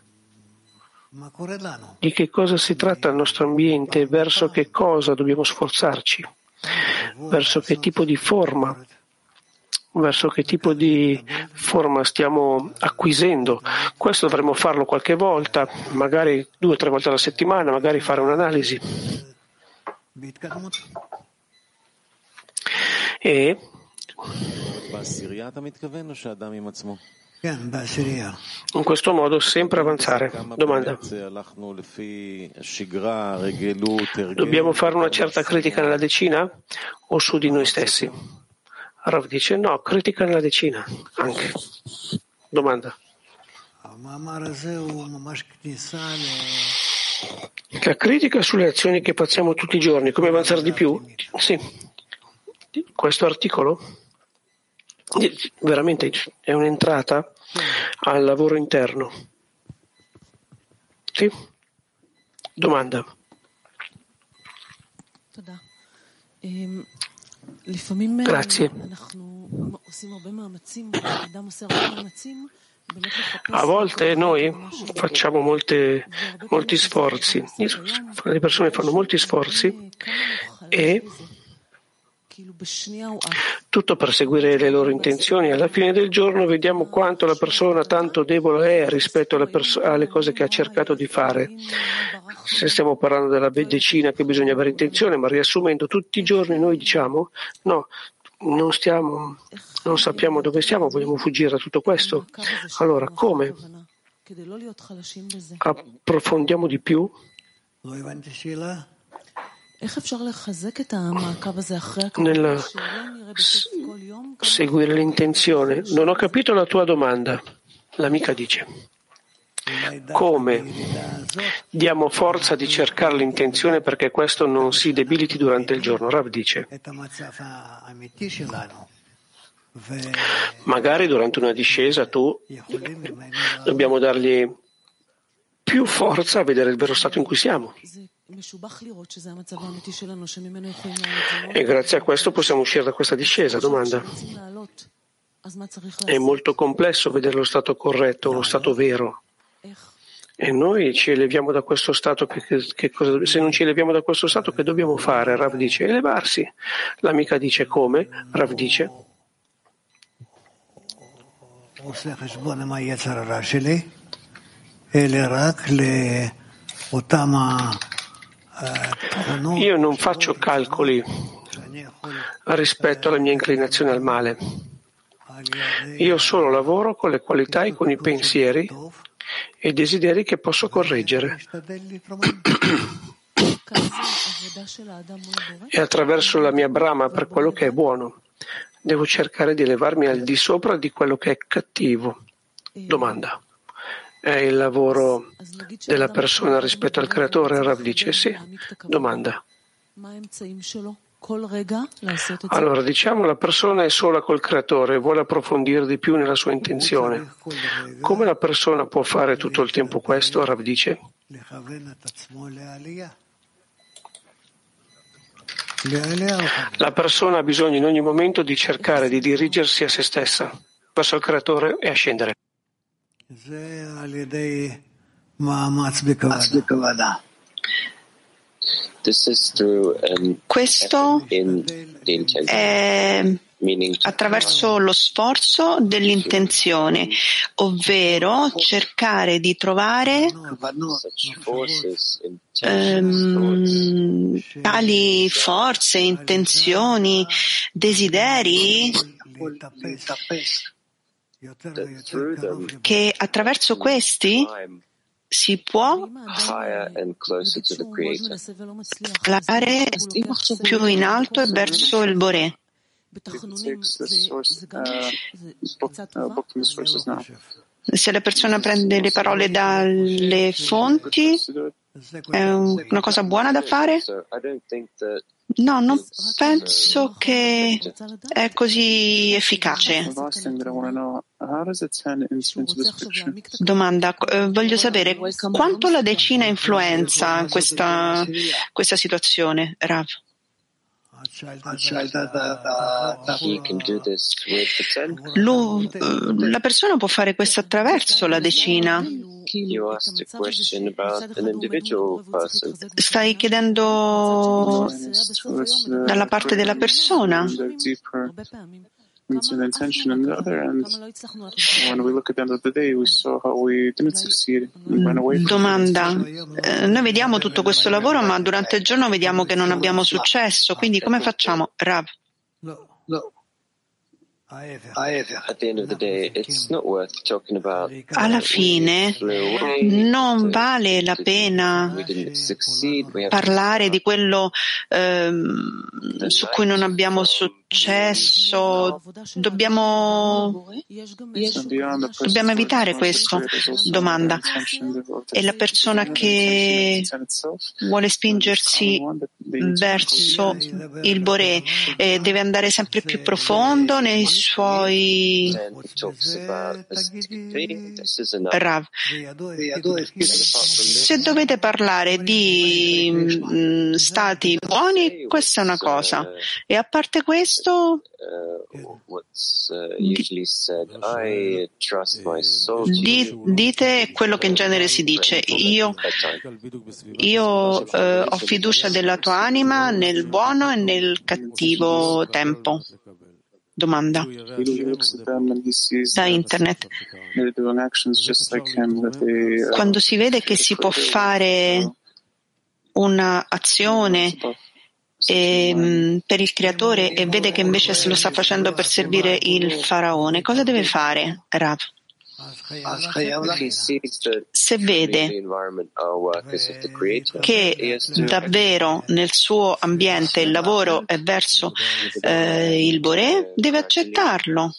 di che cosa si tratta il nostro ambiente, verso che cosa dobbiamo sforzarci, verso che tipo di forma verso che tipo di forma stiamo acquisendo. Questo dovremmo farlo qualche volta, magari 2 o 3 volte alla settimana, magari fare un'analisi. E in questo modo sempre avanzare. Domanda. Dobbiamo fare una certa critica nella decina o su di noi stessi? Rav dice no, critica nella decina anche. Domanda. La critica sulle azioni che facciamo tutti i giorni, come avanzare di più? Sì. Questo articolo veramente è un'entrata al lavoro interno. Sì? Domanda. Grazie. A volte noi facciamo molti sforzi, le persone fanno molti sforzi e tutto per seguire le loro intenzioni. Alla fine del giorno vediamo quanto la persona tanto debole è rispetto alle cose che ha cercato di fare. Se stiamo parlando della decina che bisogna avere intenzione, ma riassumendo, tutti i giorni noi diciamo no, non sappiamo dove stiamo, vogliamo fuggire da tutto questo. Allora, come? Approfondiamo di più. Nel seguire l'intenzione. Non ho capito la tua domanda. L'amica dice: come diamo forza di cercare l'intenzione perché questo non si debiliti durante il giorno? Rav dice: magari durante una discesa dobbiamo dargli più forza a vedere il vero stato in cui siamo. E grazie a questo possiamo uscire da questa discesa. Domanda. È molto complesso vedere lo stato corretto, lo stato vero. E noi ci eleviamo da questo stato. Se non ci eleviamo da questo stato, che dobbiamo fare? Rav dice: elevarsi. L'amica dice: come? Rav dice: io non faccio calcoli rispetto alla mia inclinazione al male. Io solo lavoro con le qualità e con i pensieri e i desideri che posso correggere. E attraverso la mia brama per quello che è buono, devo cercare di elevarmi al di sopra di quello che è cattivo. Domanda. È il lavoro della persona rispetto al creatore? Rav dice sì. Domanda. Allora, diciamo la persona è sola col creatore e vuole approfondire di più nella sua intenzione. Come la persona può fare tutto il tempo questo? Rav dice: la persona ha bisogno in ogni momento di cercare di dirigersi a se stessa, verso il creatore e a scendere. Questo è attraverso lo sforzo dell'intenzione, ovvero cercare di trovare tali forze, intenzioni, desideri che attraverso questi si può andare più in alto e verso il Boré. Se la persona prende le parole dalle fonti, è una cosa buona da fare? No, non penso che è così efficace. Domanda, voglio sapere quanto la decina influenza questa situazione, Rav? La persona può fare questo attraverso la decina. Stai chiedendo dalla parte della persona? commitment and intention on the other, and when we look at the end of the day, we saw how we didn't succeed and ran away. Domanda. Noi vediamo tutto questo lavoro, ma durante il giorno vediamo che non abbiamo successo, quindi come facciamo? Rav. Alla fine non vale la pena parlare di quello su cui non abbiamo successo. Dobbiamo evitare questo. Domanda. E la persona che vuole spingersi verso il Boré deve andare sempre più profondo nei suoi Rav. Se dovete parlare di stati buoni, questa è una cosa, e a parte questo dite quello che in genere si dice: io ho fiducia della tua anima nel buono e nel cattivo tempo. Domanda da internet. Quando si vede che si può fare un'azione per il creatore e vede che invece lo sta facendo per servire il faraone, cosa deve fare, Rav? Se vede che davvero nel suo ambiente il lavoro è verso il Boré, deve accettarlo.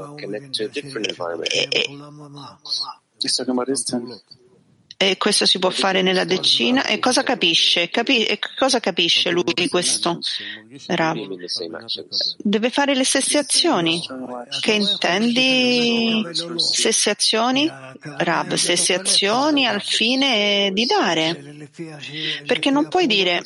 E questo si può fare nella decina. E cosa capisce? Cosa capisce lui di questo? Rav. Deve fare le stesse azioni. Che intendi stesse azioni? Rav, stesse azioni al fine di dare. Perché non puoi dire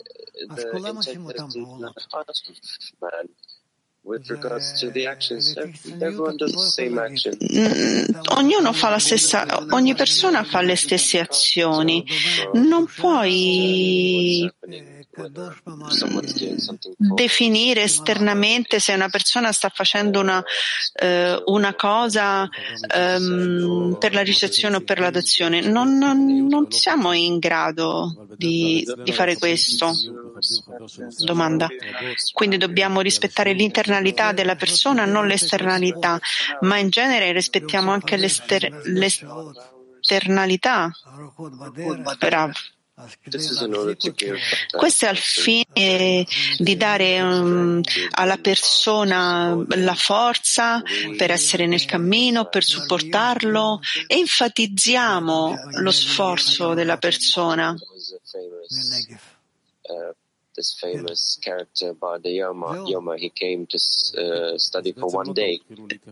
ogni persona fa le stesse azioni. Non puoi definire esternamente se una persona sta facendo una cosa per la ricezione o per l'adozione. Non siamo in grado di fare questo. Domanda. Quindi dobbiamo rispettare l'internalità della persona, non l'esternalità, ma in genere rispettiamo anche l'esternalità. Bravo. Questo è al fine di dare alla persona la forza per essere nel cammino, per supportarlo, e enfatizziamo lo sforzo della persona. This famous character Bada Yoma, he came to study for one day.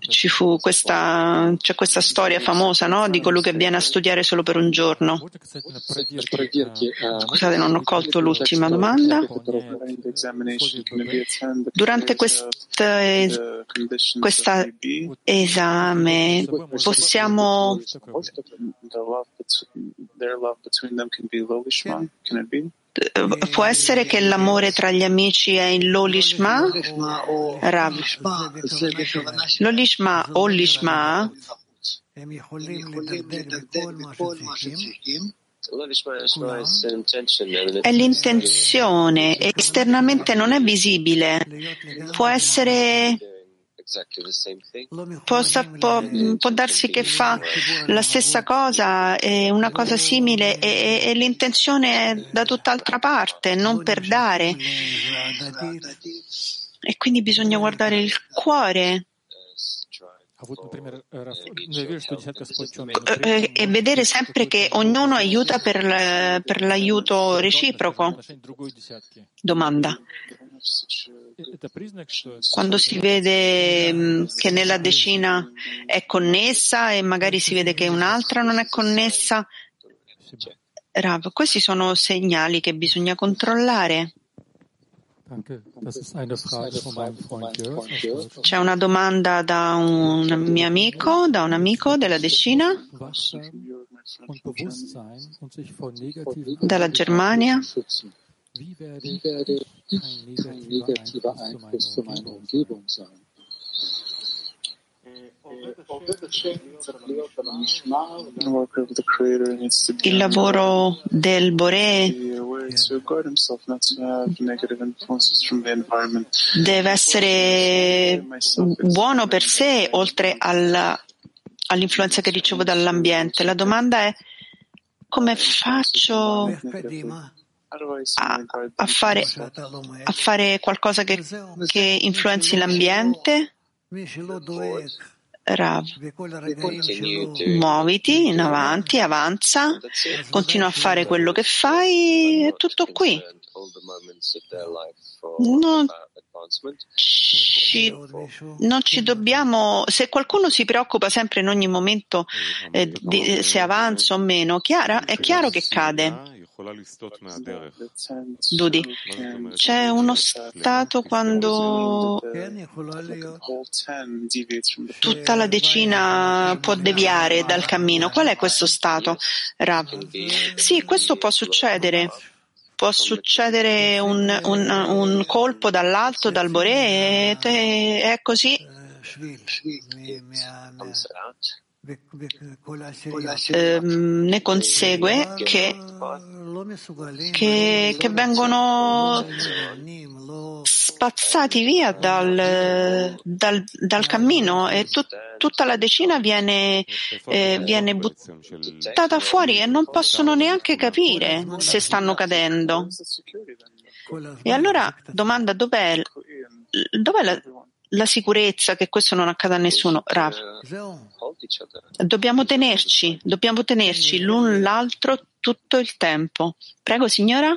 C'è questa storia famosa, no? Di colui che viene a studiare solo per un giorno. Scusate, non ho colto l'ultima domanda. Durante questo esame possiamo può essere che l'amore tra gli amici è in l'olishma? Rav. L'olishma o lishma è l'intenzione, esternamente non è visibile. Può essere può darsi che fa la stessa cosa, una cosa simile, e l'intenzione è da tutt'altra parte, non per dare. E quindi bisogna guardare il cuore e vedere sempre che ognuno aiuta per l'aiuto reciproco. Domanda. Quando si vede che nella decina è connessa e magari si vede che un'altra non è connessa, Rav, questi sono segnali che bisogna controllare. C'è una domanda da un mio amico, della decina, dalla Germania. Wie werde kein negativer Einfluss für meine Umgebung sein? Il lavoro del Boré deve essere buono per sé, oltre all'influenza che ricevo dall'ambiente. La domanda è: come faccio a fare qualcosa che influenzi l'ambiente? Rav, muoviti in avanti, avanza, continua a fare quello che fai, è tutto qui. Non ci dobbiamo, se qualcuno si preoccupa sempre in ogni momento se avanza o meno, è chiaro che cade. Dudi, c'è uno stato quando tutta la decina può deviare dal cammino. Qual è questo stato, Rav? Sì, questo può succedere. Può succedere un colpo dall'alto, dal Boré, è così. Ne consegue che vengono spazzati via dal cammino e tutta la decina viene buttata fuori e non possono neanche capire se stanno cadendo. E allora domanda: dov'è la sicurezza che questo non accada a nessuno? Rav, dobbiamo tenerci l'un l'altro tutto il tempo. Prego, signora.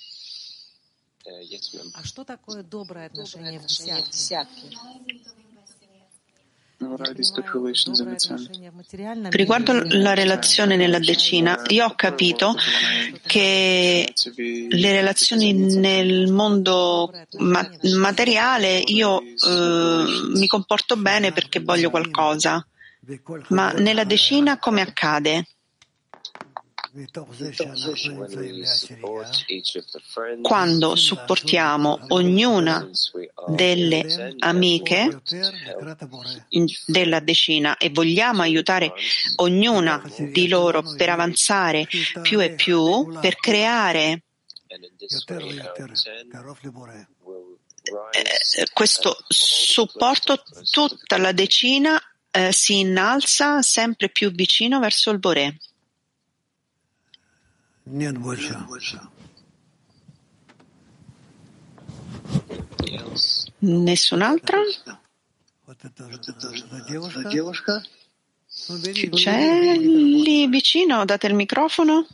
Riguardo la relazione nella decina, io ho capito che le relazioni nel mondo materiale io mi comporto bene perché voglio qualcosa, ma nella decina come accade? Quando supportiamo ognuna delle amiche della decina e vogliamo aiutare ognuna di loro per avanzare più e più, per creare questo supporto, tutta la decina si innalza sempre più vicino verso il Boré. Nessun'altra? Chi c'è lì vicino? Date il microfono.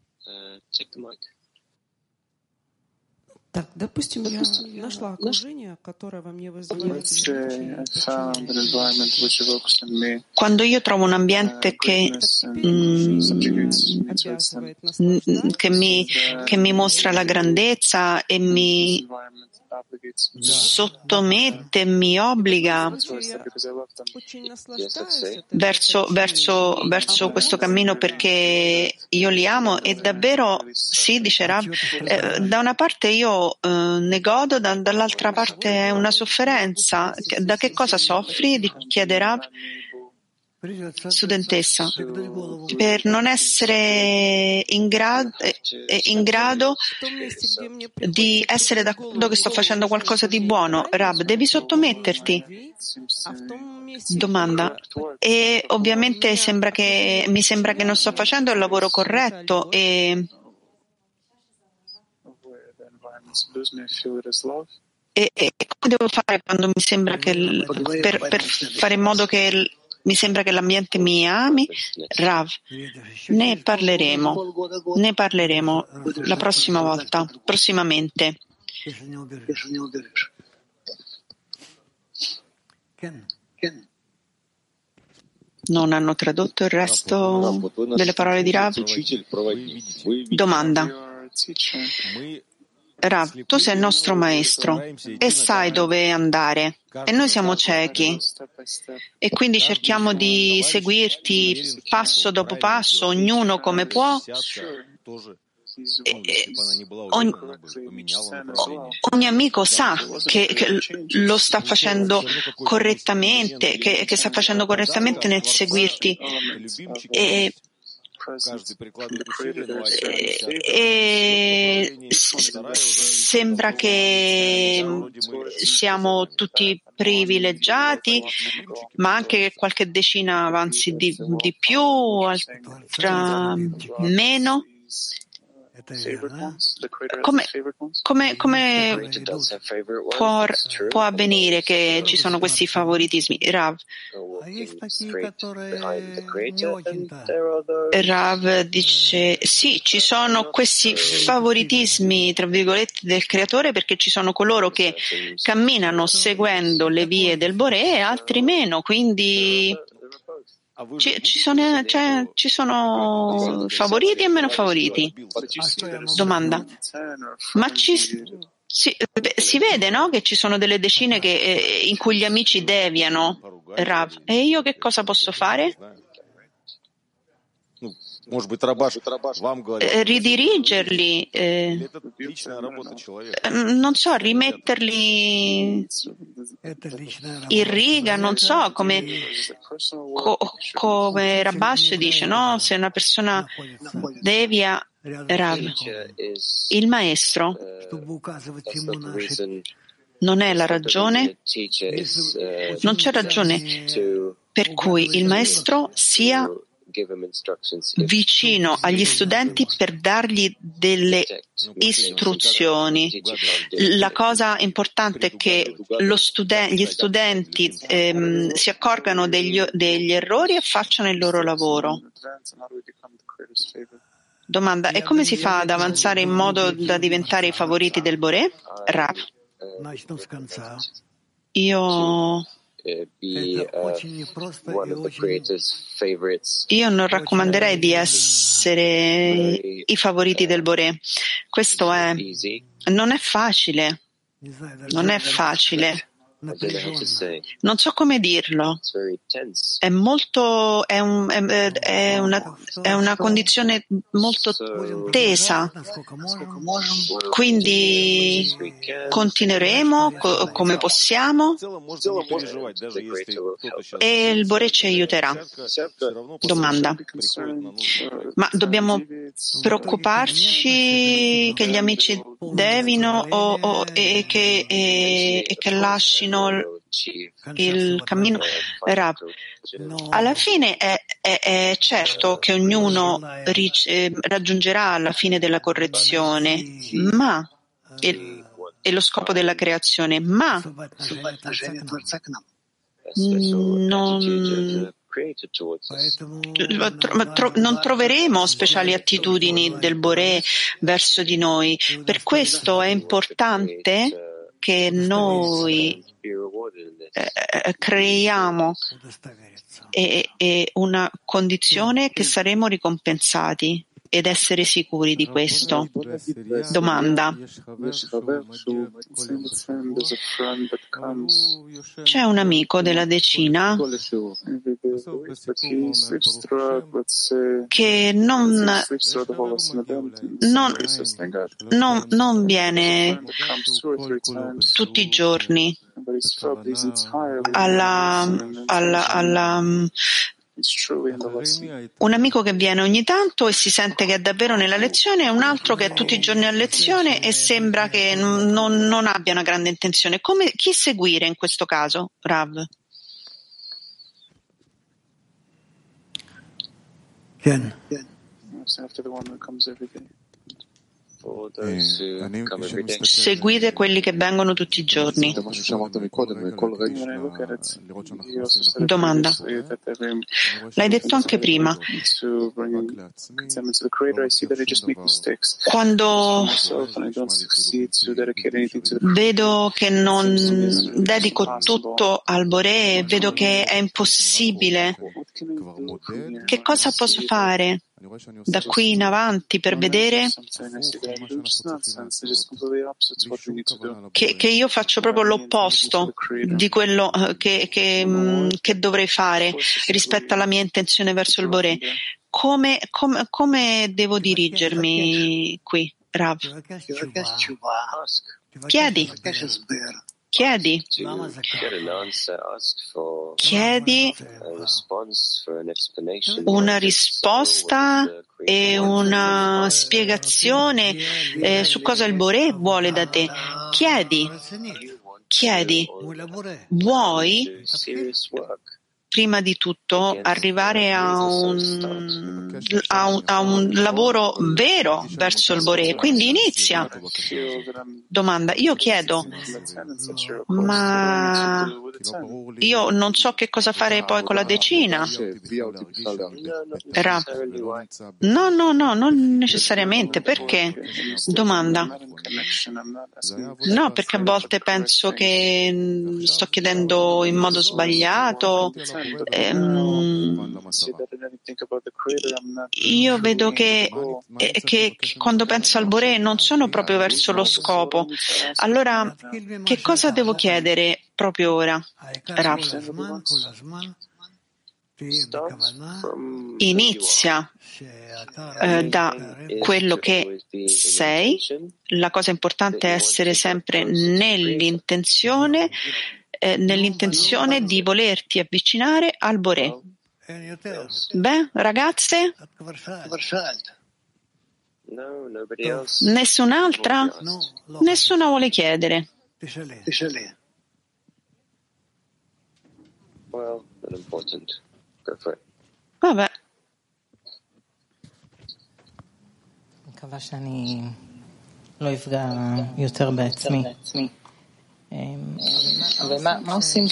Так, допустим, я нашла окружение, которое во мне вызывает... Quando io trovo un ambiente che mi mostra la grandezza e mi sottomette, mi obbliga verso questo cammino perché io li amo e davvero sì, dice Rav, da una parte io ne godo, dall'altra parte è una sofferenza. Da che cosa soffri? Chiede Rav. Studentessa, per non essere in grado di essere d'accordo che sto facendo qualcosa di buono. Rab, devi sottometterti. Domanda. E ovviamente mi sembra che non sto facendo il lavoro corretto e come devo fare quando mi sembra che per fare in modo che mi sembra che l'ambiente mi ami? Rav, ne parleremo la prossima volta, prossimamente. Non hanno tradotto il resto delle parole di Rav? Domanda. Rav, tu sei il nostro maestro e sai dove andare e noi siamo ciechi e quindi cerchiamo di seguirti passo dopo passo, ognuno come può. ogni amico sa che lo sta facendo correttamente, che sta facendo correttamente nel seguirti. E sembra che siamo tutti privilegiati, ma anche che qualche decina avanzi di più, altra meno. Come può avvenire che ci sono questi favoritismi? Rav dice sì, ci sono questi favoritismi tra virgolette del creatore, perché ci sono coloro che camminano seguendo le vie del Boré e altri meno, quindi ci sono favoriti e meno favoriti. Domanda. Ma si vede, no? Che ci sono delle decine in cui gli amici deviano, Rav. E io che cosa posso fare? Ridirigerli, non so, rimetterli in riga, non so, come Rabash dice, no? Se una persona devia, Rav, il maestro non è la ragione, non c'è ragione per cui il maestro sia vicino agli studenti per dargli delle istruzioni. La cosa importante è che gli studenti si accorgano degli errori e facciano il loro lavoro. Domanda: e come si fa ad avanzare in modo da diventare i favoriti del Boré? Rav, io non raccomanderei di essere i favoriti del Boré. Questo non è facile. Non è facile. Non so come dirlo. È una condizione molto tesa. Quindi continueremo come possiamo e il Boré ci aiuterà. Domanda: ma dobbiamo preoccuparci che gli amici devino e che lasciino il cammino? Rav, alla fine è certo che ognuno raggiungerà alla fine della correzione, ma è lo scopo della creazione, ma non troveremo speciali attitudini del Boré verso di noi. Per questo è importante che noi creiamo una condizione che saremo ricompensati ed essere sicuri di questo. Domanda: c'è un amico della decina che non viene tutti i giorni un amico che viene ogni tanto e si sente che è davvero nella lezione, e un altro che è tutti i giorni a lezione e sembra che non abbia una grande intenzione. Chi seguire in questo caso, Rav? Seguite quelli che vengono tutti i giorni. Domanda: l'hai detto anche prima. Quando vedo che non dedico tutto al Boré, vedo che è impossibile, che cosa posso fare da qui in avanti per vedere che io faccio proprio l'opposto di quello che dovrei fare rispetto alla mia intenzione verso il Boré? come devo dirigermi qui, Rav? Chiedi una risposta e una spiegazione su cosa il Boré vuole da te. Chiedi, vuoi prima di tutto arrivare a un lavoro vero verso il Boré, quindi inizia. Domanda, io chiedo, ma io non so che cosa fare poi con la decina. No, non necessariamente. Perché? Domanda. No, perché a volte penso che sto chiedendo in modo sbagliato. Io vedo che quando penso al Boré non sono proprio verso lo scopo. Allora, che cosa devo chiedere proprio ora? Inizia da quello che sei. La cosa importante è essere sempre nell'intenzione di volerti avvicinare al Boré. Beh, ragazze? Nessun'altra? Nessuna vuole chiedere. Vabbè. מקווה שאני לא אפגע יותר בעצמי. אבל מה עושים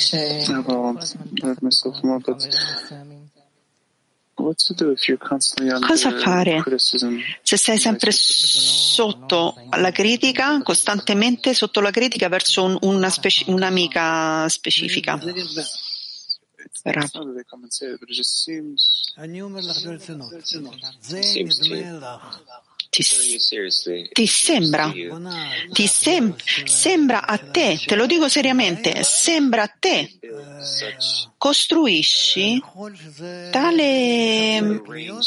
Cosa fare se sei sempre sotto la critica, costantemente sotto la critica verso un'amica specifica? Ti sembra a te, te lo dico seriamente, sembra a te. Costruisci tale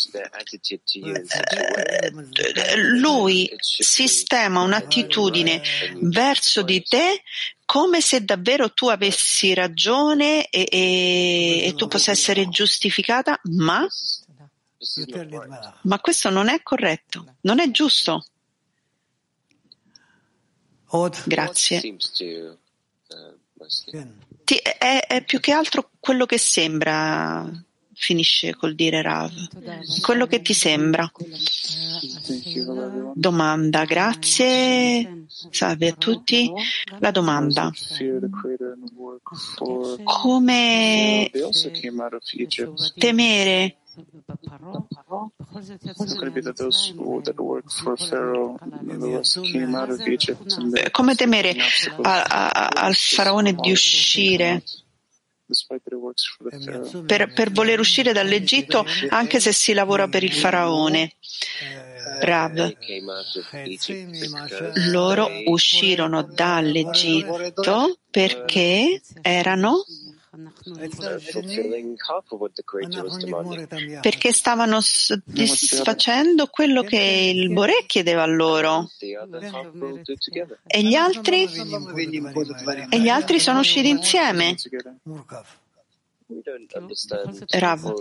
lui sistema un'attitudine verso di te come se davvero tu avessi ragione e tu possa essere giustificata, ma questo non è corretto, non è giusto. Grazie. È più che altro quello che sembra, finisce col dire Rav. Quello che ti sembra. Domanda, grazie. Salve a tutti. La domanda. Come temere come temere al faraone di uscire per voler uscire dall'Egitto anche se si lavora per il faraone. Rav, loro uscirono dall'Egitto perché stavano soddisfacendo quello che il Boré chiedeva a loro. E gli altri sono usciti insieme. Rav,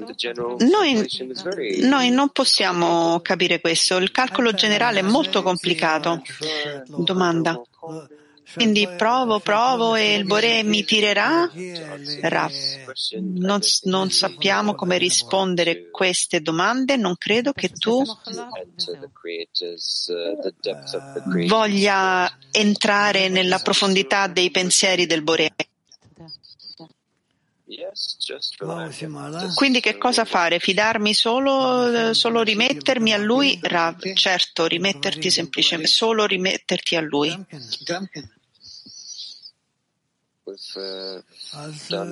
noi non possiamo capire questo. Il calcolo generale è molto complicato. Domanda. Quindi provo e il Boré mi tirerà? Rav, non sappiamo come rispondere a queste domande. Non credo che tu voglia entrare nella profondità dei pensieri del Boré. Quindi che cosa fare? Fidarmi solo rimettermi a lui? Rav, certo, rimetterti semplicemente, solo rimetterti a lui.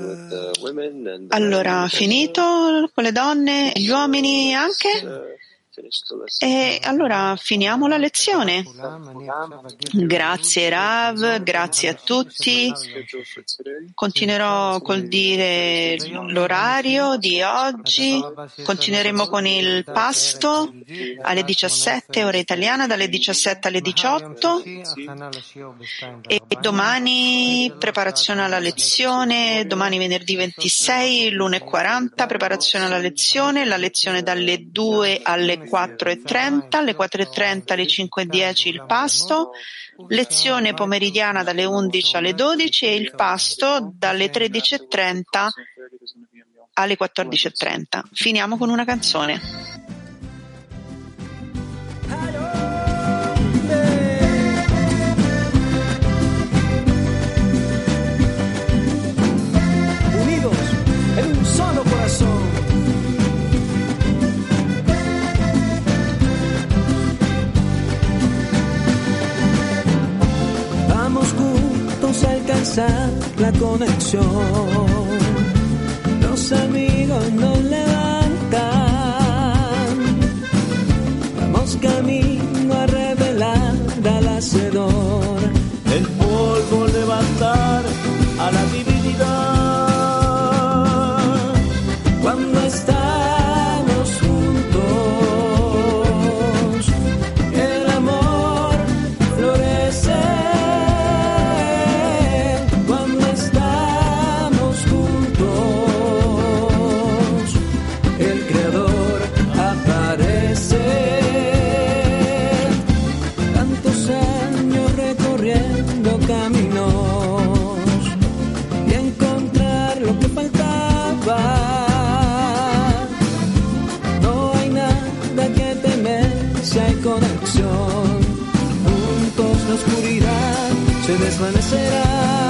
Allora, finito con le donne e gli uomini anche? E allora finiamo la lezione. Grazie Rav, grazie a tutti. Continuerò col dire l'orario di oggi. Continueremo con il pasto alle 17 ora italiana, dalle 17 alle 18. E domani preparazione alla lezione, domani venerdì 26, l'1:40, preparazione alla lezione, la lezione dalle 2 alle 4:30, alle 4:30 alle 5:10 il pasto, lezione pomeridiana dalle 11 alle 12 e il pasto dalle 13:30 alle 14:30. Finiamo con una canzone. Unidos en un solo corazón. A alcanzar la conexión. Los amigos nos levantan. Vamos camino a revelar al hacedor. El polvo levantar a la divinidad. Cuando estamos juntos, el amor florece. Caminos y encontrar lo que faltaba. No hay nada que temer si hay conexión. Juntos la oscuridad se desvanecerá.